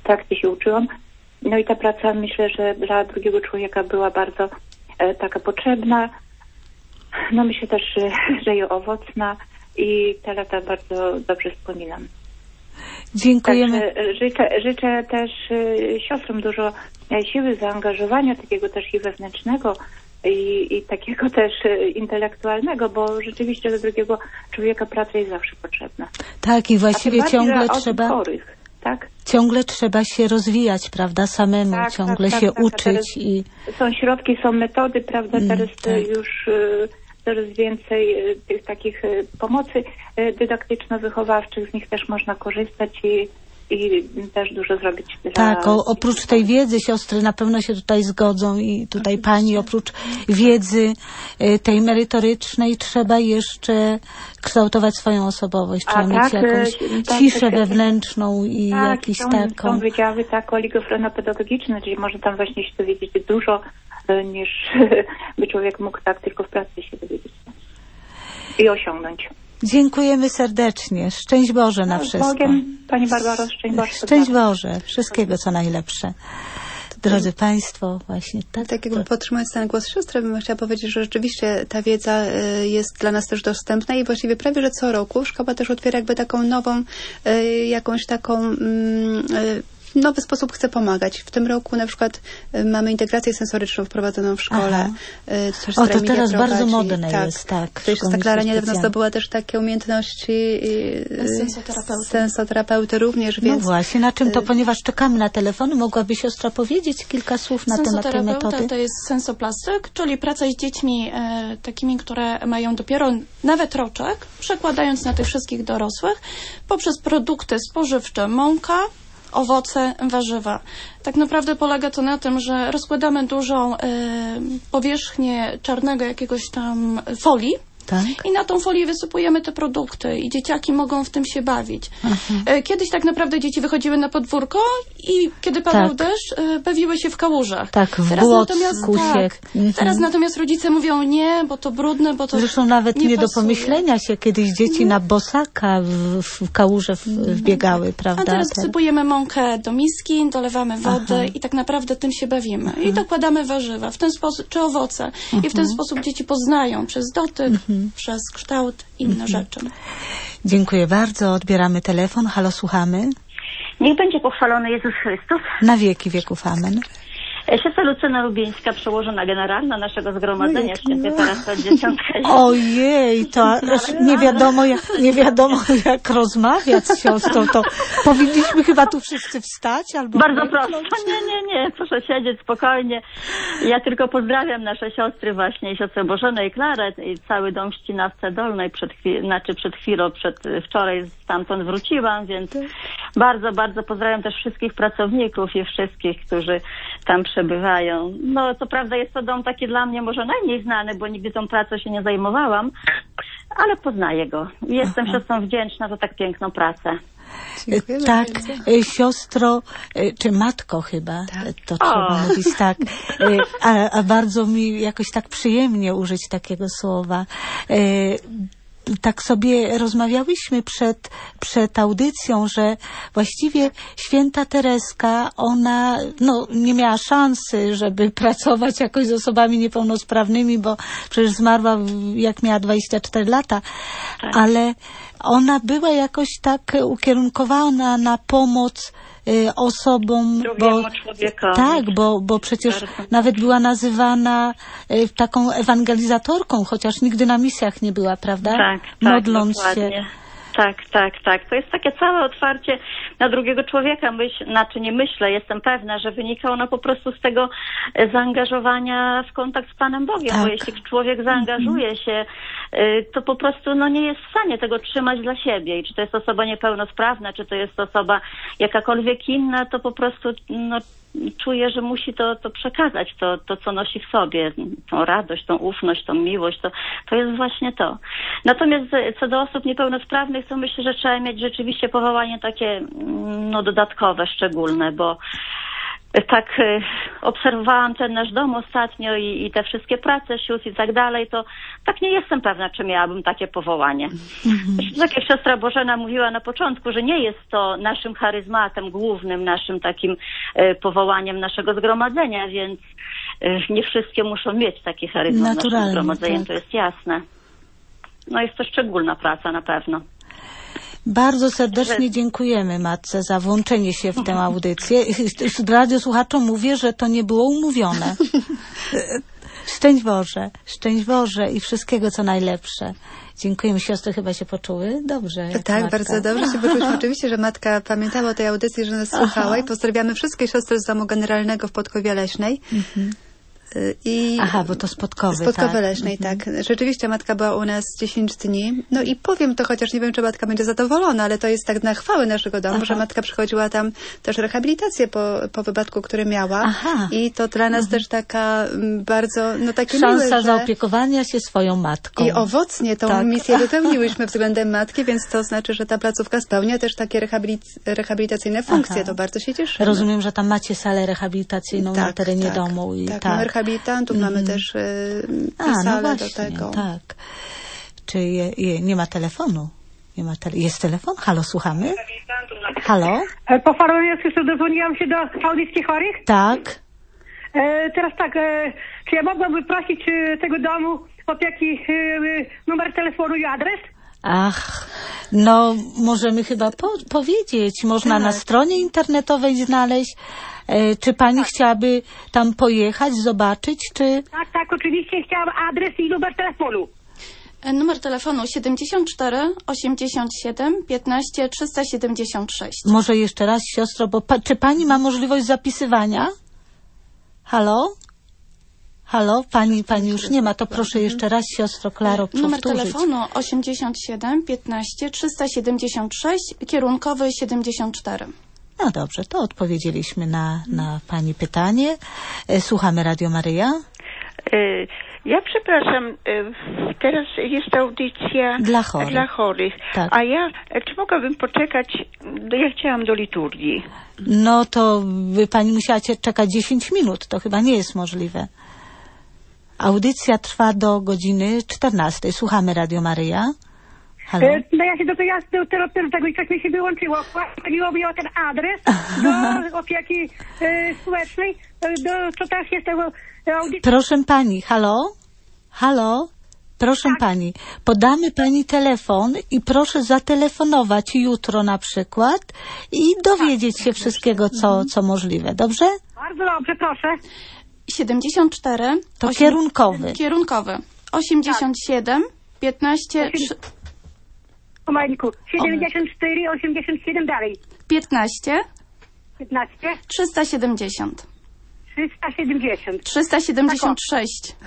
trakcie się uczyłam. No i ta praca, myślę, że dla drugiego człowieka była bardzo taka potrzebna. No myślę też, że i owocna i te lata bardzo dobrze wspominam. Dziękujemy. Także życzę też siostrom dużo siły, zaangażowania, takiego też i wewnętrznego, i takiego też intelektualnego, bo rzeczywiście dla drugiego człowieka praca jest zawsze potrzebna. Tak, i właściwie ciągle trzeba... chorych, tak? Ciągle trzeba się rozwijać, prawda, samemu, tak, ciągle tak, się tak, uczyć. I są środki, są metody, prawda, teraz tak. już coraz więcej tych takich pomocy dydaktyczno-wychowawczych, z nich też można korzystać i też dużo zrobić. Tak, oprócz tej wiedzy siostry na pewno się tutaj zgodzą i tutaj pani, oprócz wiedzy tej merytorycznej trzeba jeszcze kształtować swoją osobowość, trzeba mieć jakąś ciszę wewnętrzną i jakiś taką... Są wydziały oligofrenopedagogiczne, czyli można tam właśnie się dowiedzieć dużo, niż by człowiek mógł tak tylko w pracy się dowiedzieć i osiągnąć. Dziękujemy serdecznie. Szczęść Boże na wszystko. Bogiem, Pani Barbaro, szczęść Boże. Szczęść Boże. Wszystkiego, co najlepsze. Drodzy Państwo, właśnie tak. Tak jakby podtrzymując ten głos siostry, bym chciała powiedzieć, że rzeczywiście ta wiedza jest dla nas też dostępna i właściwie prawie, że co roku szkoła też otwiera jakby taką nową, jakąś taką... nowy sposób chce pomagać. W tym roku na przykład mamy integrację sensoryczną wprowadzoną w szkole. To teraz bardzo modne jest, tak. To jeszcze Klara niedawno zdobyła też takie umiejętności sensoterapeuty również, więc... No właśnie, na czym to, ponieważ czekamy na telefon, mogłaby siostra powiedzieć kilka słów na temat tej metody? To jest sensoplastyk, czyli praca z dziećmi takimi, które mają dopiero nawet roczek, przekładając na tych wszystkich dorosłych, poprzez produkty spożywcze, mąka, owoce, warzywa. Tak naprawdę polega to na tym, że rozkładamy dużą powierzchnię czarnego jakiegoś tam folii. Tak. I na tą folię wysypujemy te produkty i dzieciaki mogą w tym się bawić. Kiedyś tak naprawdę dzieci wychodziły na podwórko i kiedy padał deszcz, bawiły się w kałużach. Tak, w błocku się. Teraz natomiast rodzice mówią nie, bo to brudne, bo to zresztą nawet nie do pomyślenia się kiedyś dzieci na bosaka w kałuże wbiegały, prawda? A teraz wsypujemy mąkę do miski, dolewamy wody i tak naprawdę tym się bawimy. I dokładamy warzywa w ten sposób, czy owoce. I w ten sposób dzieci poznają przez dotyk, przez kształt, inne rzeczy. Dziękuję bardzo. Odbieramy telefon. Halo, słuchamy. Niech będzie pochwalony Jezus Chrystus. Na wieki wieków. Amen. Siostra Lucyna Lubińska, przełożona generalna naszego zgromadzenia, świętej Parasol Dzieciątka. Ojej, to nie wiadomo jak rozmawiać z siostrą, to powinniśmy chyba tu wszyscy wstać albo... Bardzo prosto. Nie, proszę siedzieć spokojnie. Ja tylko pozdrawiam nasze siostry właśnie, siostrę Bożenę i Klarę i cały dom w Ścinawce Dolnej wczoraj stamtąd wróciłam, więc bardzo, bardzo pozdrawiam też wszystkich pracowników i wszystkich, którzy tam przebywają. No, co prawda jest to dom taki dla mnie może najmniej znany, bo nigdy tą pracą się nie zajmowałam, ale poznaję go. Jestem siostrą wdzięczna za tak piękną pracę. Tak, siostro, czy matko chyba, to trzeba mówić tak, a bardzo mi jakoś tak przyjemnie użyć takiego słowa. Tak sobie rozmawiałyśmy przed audycją, że właściwie święta Tereska, ona nie miała szansy, żeby pracować jakoś z osobami niepełnosprawnymi, bo przecież zmarła jak miała 24 lata, ale ona była jakoś tak ukierunkowana na pomoc osobom, bo przecież nawet była nazywana taką ewangelizatorką, chociaż nigdy na misjach nie była, prawda? Tak, modląc dokładnie. się. Tak. To jest takie całe otwarcie na drugiego człowieka. Jestem pewna, że wynika ono po prostu z tego zaangażowania w kontakt z Panem Bogiem, bo jeśli człowiek zaangażuje się, to po prostu nie jest w stanie tego trzymać dla siebie. I czy to jest osoba niepełnosprawna, czy to jest osoba jakakolwiek inna, to po prostu czuje, że musi to przekazać, to co nosi w sobie, tą radość, tą ufność, tą miłość, to jest właśnie to. Natomiast co do osób niepełnosprawnych, to myślę, że trzeba mieć rzeczywiście powołanie takie dodatkowe, szczególne, bo tak obserwowałam ten nasz dom ostatnio i te wszystkie prace sióstr i tak dalej, to tak nie jestem pewna, czy miałabym takie powołanie. Tak jak siostra Bożena mówiła na początku, że nie jest to naszym charyzmatem głównym, naszym takim powołaniem naszego zgromadzenia, więc nie wszystkie muszą mieć taki charyzmat w naszym zgromadzeniu, tak. To jest jasne. No jest to szczególna praca na pewno. Bardzo serdecznie dziękujemy matce za włączenie się w tę audycję. Radiosłuchaczom mówię, że to nie było umówione. Szczęść Boże i wszystkiego co najlepsze. Dziękujemy. Siostry chyba się poczuły dobrze. Tak, matka. Bardzo dobrze się poczuliśmy. Oczywiście, że matka pamiętała o tej audycji, że nas słuchała i pozdrawiamy wszystkie siostry z Domu Generalnego w Podkowie Leśnej. Bo to z Podkowy, tak. Leśnej, tak. Rzeczywiście matka była u nas 10 dni. No i powiem to, chociaż nie wiem, czy matka będzie zadowolona, ale to jest tak na chwałę naszego domu, że matka przychodziła tam też rehabilitację po wypadku, który miała. I to dla nas też taka bardzo, takie szansa miłe, zaopiekowania się swoją matką. I owocnie tą misję wypełniłyśmy względem matki, więc to znaczy, że ta placówka spełnia też takie rehabilitacyjne funkcje. To bardzo się cieszymy. Rozumiem, że tam macie salę rehabilitacyjną na terenie domu. Mamy rehabilitantów, mamy też salę do tego. Tak. Czy nie ma telefonu? Jest telefon? Halo, słuchamy? Halo? Po Farowiecku dodzwoniłam się do audycji chorych. Tak. Teraz tak, czy ja mogłabym prosić tego domu opieki numer telefonu i adres? Możemy chyba powiedzieć. Można na stronie internetowej znaleźć. Czy pani chciałaby tam pojechać, zobaczyć, czy... Tak, oczywiście chciałam adres i numer telefonu. Numer telefonu 74 87 15 376. Może jeszcze raz, siostro, bo czy pani ma możliwość zapisywania? Halo? Pani już nie ma, to proszę jeszcze raz, siostro Klaro, powtórzyć. Numer telefonu 87 15 376, kierunkowy 74. No dobrze, to odpowiedzieliśmy na pani pytanie. Słuchamy Radio Maryja. Ja przepraszam, teraz jest audycja dla chorych. Tak. A czy mogłabym poczekać, ja chciałam do liturgii. No to by pani musiała czekać 10 minut, to chyba nie jest możliwe. Audycja trwa do godziny 14. Słuchamy Radio Maryja. Halo? Ja się do tego coś mi się wyłączyło. Chodziło mi o ten adres do opieki społecznej. To też jest tego audycji. Proszę pani, halo? Proszę pani, podamy pani telefon i proszę zatelefonować jutro na przykład i dowiedzieć się wszystkiego, co możliwe. Dobrze? Bardzo dobrze, proszę. 74. To kierunkowy. 87, 15... O Majku, 74, 87 dalej. 15. 370. 376.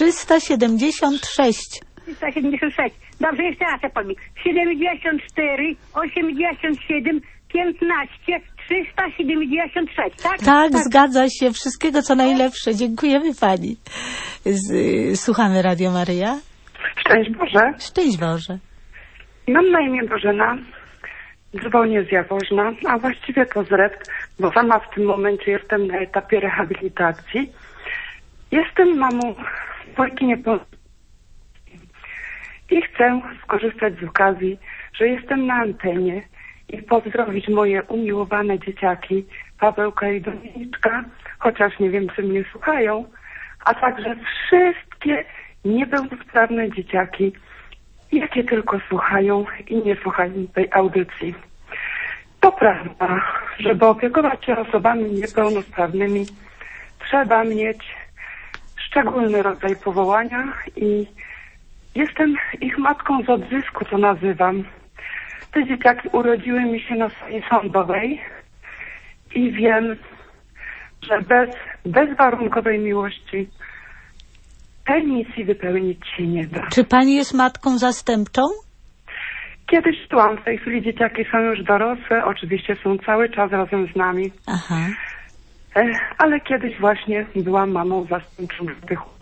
376. Dobrze, jeszcze raz, Polnik. 74, 87, 15, 376, tak? Tak, zgadza się. Wszystkiego co najlepsze. Dziękujemy pani. Słuchamy Radio Maryja. Szczęść Boże. Szczęść Boże. Mam na imię Bożena, dzwonię z Jaworzna, a właściwie to z Rept, bo sama w tym momencie jestem na etapie rehabilitacji. Jestem mamą dwójki niepełnosprawnych i chcę skorzystać z okazji, że jestem na antenie i pozdrowić moje umiłowane dzieciaki Pawełka i Dominiczka, chociaż nie wiem, czy mnie słuchają, a także wszystkie niepełnosprawne dzieciaki, jakie tylko słuchają i nie słuchają tej audycji. To prawda, żeby opiekować się osobami niepełnosprawnymi, trzeba mieć szczególny rodzaj powołania i jestem ich matką z odzysku, to nazywam. Te dzieciaki urodziły mi się na sali sądowej i wiem, że bez bezwarunkowej miłości tej misji wypełnić się nie da. Czy pani jest matką zastępczą? Kiedyś byłam, w tej chwili dzieciaki są już dorosłe, oczywiście są cały czas razem z nami. Aha. Ale kiedyś właśnie byłam mamą zastępczą tych chłopców.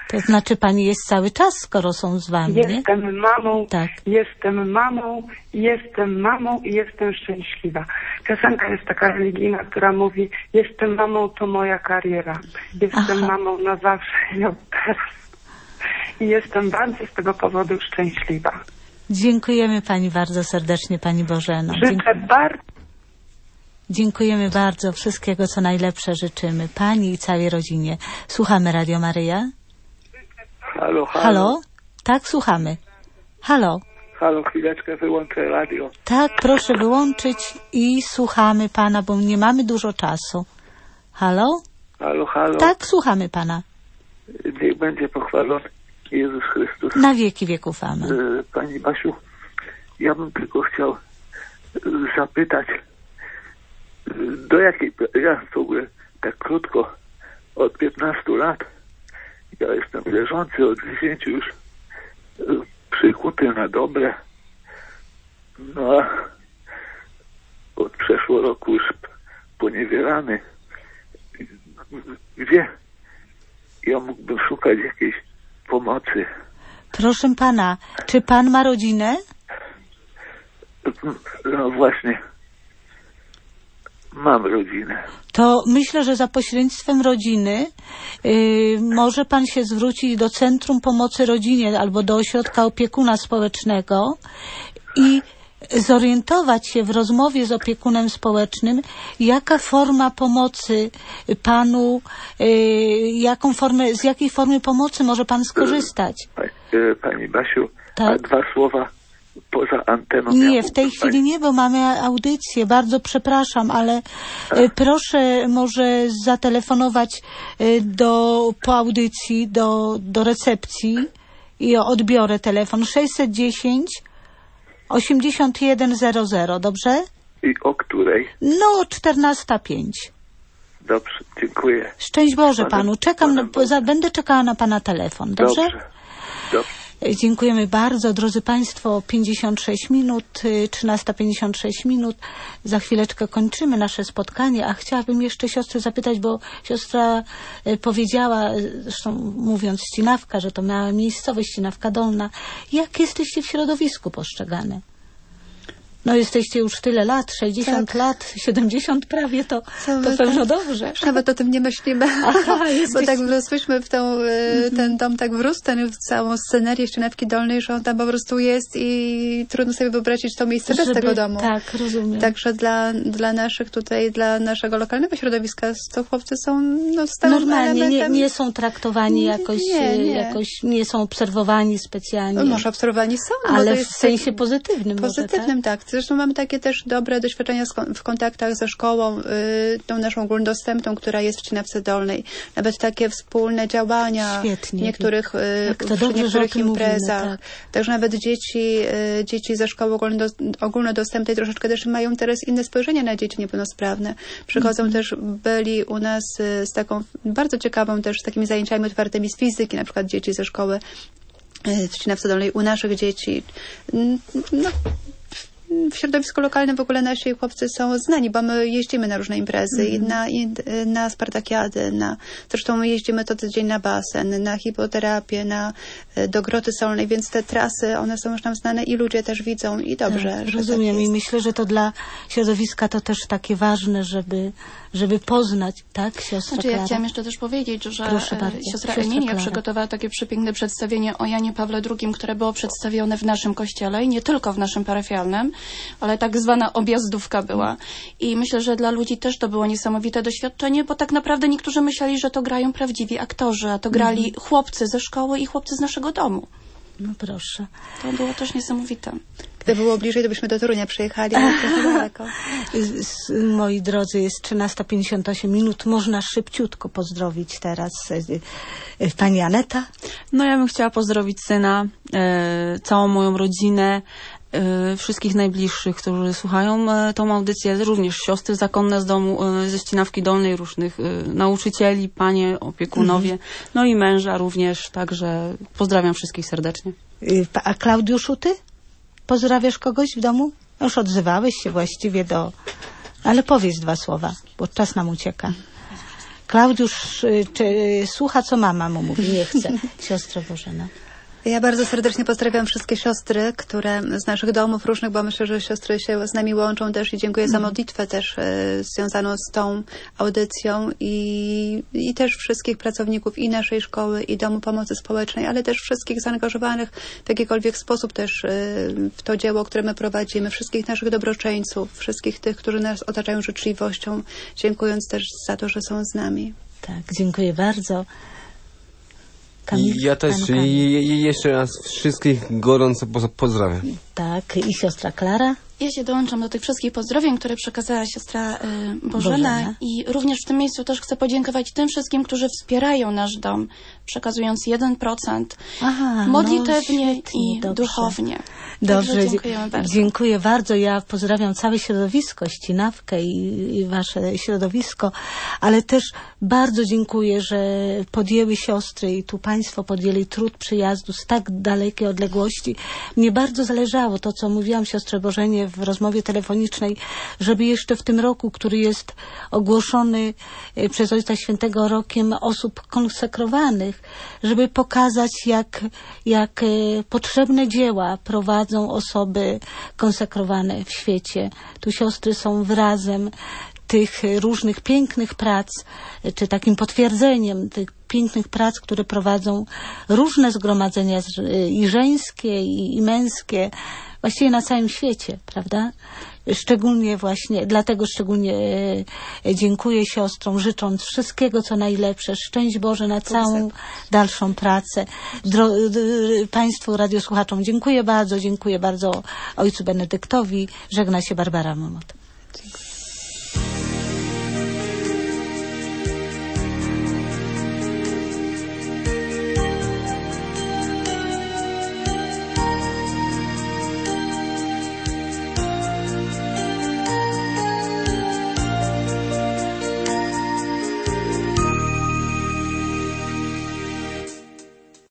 To znaczy pani jest cały czas, skoro są z wami, Jestem mamą, tak. Jestem mamą i jestem szczęśliwa. Piosenka jest taka religijna, która mówi: jestem mamą, to moja kariera. Jestem mamą na zawsze i od teraz. I jestem bardzo z tego powodu szczęśliwa. Dziękujemy pani bardzo serdecznie, pani Bożeno. Życzę bardzo. Dziękujemy bardzo. Wszystkiego, co najlepsze życzymy pani i całej rodzinie. Słuchamy Radio Maryja. Halo, halo. Halo? Tak, słuchamy. Halo. Halo, chwileczkę, wyłączę radio. Tak, proszę wyłączyć i słuchamy pana, bo nie mamy dużo czasu. Halo? Halo, halo. Tak, słuchamy pana. Niech będzie pochwalony Jezus Chrystus. Na wieki wieków, amen. Pani Basiu, ja bym tylko chciał zapytać, do jakiej, ja w ogóle tak krótko, od 15 lat, ja jestem wierzący, od 10 już przykuty na dobre, no a od przeszłego roku już poniewierany. Gdzie ja mógłbym szukać jakiejś pomocy? Proszę pana, czy pan ma rodzinę? No właśnie, mam rodzinę. To myślę, że za pośrednictwem rodziny może pan się zwrócić do Centrum Pomocy Rodzinie albo do Ośrodka Opiekuna Społecznego i zorientować się w rozmowie z opiekunem społecznym, jaka forma pomocy panu, z jakiej formy pomocy może pan skorzystać. Pani Basiu, tak? A 2 słowa poza anteną. Nie, w tej chwili nie, bo mamy audycję. Bardzo przepraszam, ale proszę może zatelefonować po audycji do recepcji i odbiorę telefon 610 8100, dobrze? I o której? No, 14:05. Dobrze, dziękuję. Szczęść Boże panu. Będę czekała na pana telefon, dobrze? Dobrze. Dziękujemy bardzo. Drodzy państwo, 56 minut, 13:56 minut. Za chwileczkę kończymy nasze spotkanie, a chciałabym jeszcze siostrę zapytać, bo siostra powiedziała, zresztą mówiąc Ścinawka, że to miała miejscowość Ścinawka Dolna. Jak jesteście w środowisku postrzegane? No jesteście już tyle lat, 60 lat, 70 prawie, to pewno dobrze. Nawet o tym nie myślimy. Bo tak wrosłyśmy w ten dom, tak wrósł w całą scenerię Ścinawki Dolnej, że on tam po prostu jest i trudno sobie wyobrazić to miejsce bez tego domu. Tak, rozumiem. Także dla naszych tutaj, dla naszego lokalnego środowiska to chłopcy są stałym normalnie, elementem. Nie są traktowani jakoś, nie są obserwowani specjalnie. Może obserwowani są. Ale w sensie pozytywnym. Pozytywnym, tak. Zresztą mamy takie też dobre doświadczenia w kontaktach ze szkołą, tą naszą ogólnodostępną, która jest w Ścinawce Dolnej. Nawet takie wspólne działania w niektórych imprezach. Tak. Także nawet dzieci ze szkoły ogólnodostępnej troszeczkę też mają teraz inne spojrzenie na dzieci niepełnosprawne. Przychodzą też, byli u nas z taką bardzo ciekawą też, z takimi zajęciami otwartymi z fizyki, na przykład dzieci ze szkoły w Ścinawce Dolnej, u naszych dzieci. W środowisku lokalnym w ogóle nasi chłopcy są znani, bo my jeździmy na różne imprezy i na spartakiady, zresztą jeździmy co tydzień na basen, na hipoterapię, do Groty Solnej, więc te trasy, one są już nam znane i ludzie też widzą i dobrze. Tak, rozumiem i myślę, że to dla środowiska to też takie ważne, żeby poznać, tak, siostra Klara? Ja chciałam jeszcze też powiedzieć, że siostra Emilia przygotowała takie przepiękne przedstawienie o Janie Pawle II, które było przedstawione w naszym kościele i nie tylko w naszym parafialnym, ale tak zwana objazdówka była. I myślę, że dla ludzi też to było niesamowite doświadczenie, bo tak naprawdę niektórzy myśleli, że to grają prawdziwi aktorzy, a to grali chłopcy ze szkoły i chłopcy z naszego domu. No proszę. To było też niesamowite. Gdyby było bliżej, to byśmy do Torunia przyjechali, ale trochę daleko. Moi drodzy, jest 13:58 minut. Można szybciutko pozdrowić teraz pani Aneta. No ja bym chciała pozdrowić syna, całą moją rodzinę, wszystkich najbliższych, którzy słuchają tą audycję, również siostry zakonne z domu, ze Ścinawki Dolnej, różnych nauczycieli, panie, opiekunowie, no i męża również, także pozdrawiam wszystkich serdecznie. A Klaudiuszu, ty? Pozdrawiasz kogoś w domu? Już odzywałeś się właściwie ale powiedz 2 słowa, bo czas nam ucieka. Klaudiusz słucha, co mama mu mówi, nie chce. Siostro Bożena. Ja bardzo serdecznie pozdrawiam wszystkie siostry, które z naszych domów różnych, bo myślę, że siostry się z nami łączą też i dziękuję za modlitwę też związaną z tą audycją i też wszystkich pracowników i naszej szkoły, i Domu Pomocy Społecznej, ale też wszystkich zaangażowanych w jakikolwiek sposób też w to dzieło, które my prowadzimy, wszystkich naszych dobroczyńców, wszystkich tych, którzy nas otaczają życzliwością, dziękując też za to, że są z nami. Tak, dziękuję bardzo. Ja też jeszcze raz wszystkich gorąco pozdrawiam. Tak, i siostra Klara? Ja się dołączam do tych wszystkich pozdrowień, które przekazała siostra Bożena i również w tym miejscu też chcę podziękować tym wszystkim, którzy wspierają nasz dom, przekazując 1% modlitewnie i duchownie. Dobrze, dziękujemy bardzo. Dziękuję bardzo. Ja pozdrawiam całe środowisko, Ścinawkę i wasze środowisko, ale też bardzo dziękuję, że podjęły siostry i tu państwo podjęli trud przyjazdu z tak dalekiej odległości. Mnie bardzo zależało to, co mówiłam siostrze Bożenie w rozmowie telefonicznej, żeby jeszcze w tym roku, który jest ogłoszony przez Ojca Świętego rokiem osób konsekrowanych, żeby pokazać, jak potrzebne dzieła prowadzą osoby konsekrowane w świecie. Tu siostry są wyrazem tych różnych pięknych prac, czy takim potwierdzeniem tych pięknych prac, które prowadzą różne zgromadzenia i żeńskie, i męskie, właściwie na całym świecie, prawda? Szczególnie właśnie, dlatego szczególnie dziękuję siostrom, życząc wszystkiego, co najlepsze. Szczęść Boże na całą dalszą pracę. Państwu radiosłuchaczom dziękuję bardzo ojcu Benedyktowi. Żegna się Barbara Momot. Dziękuję.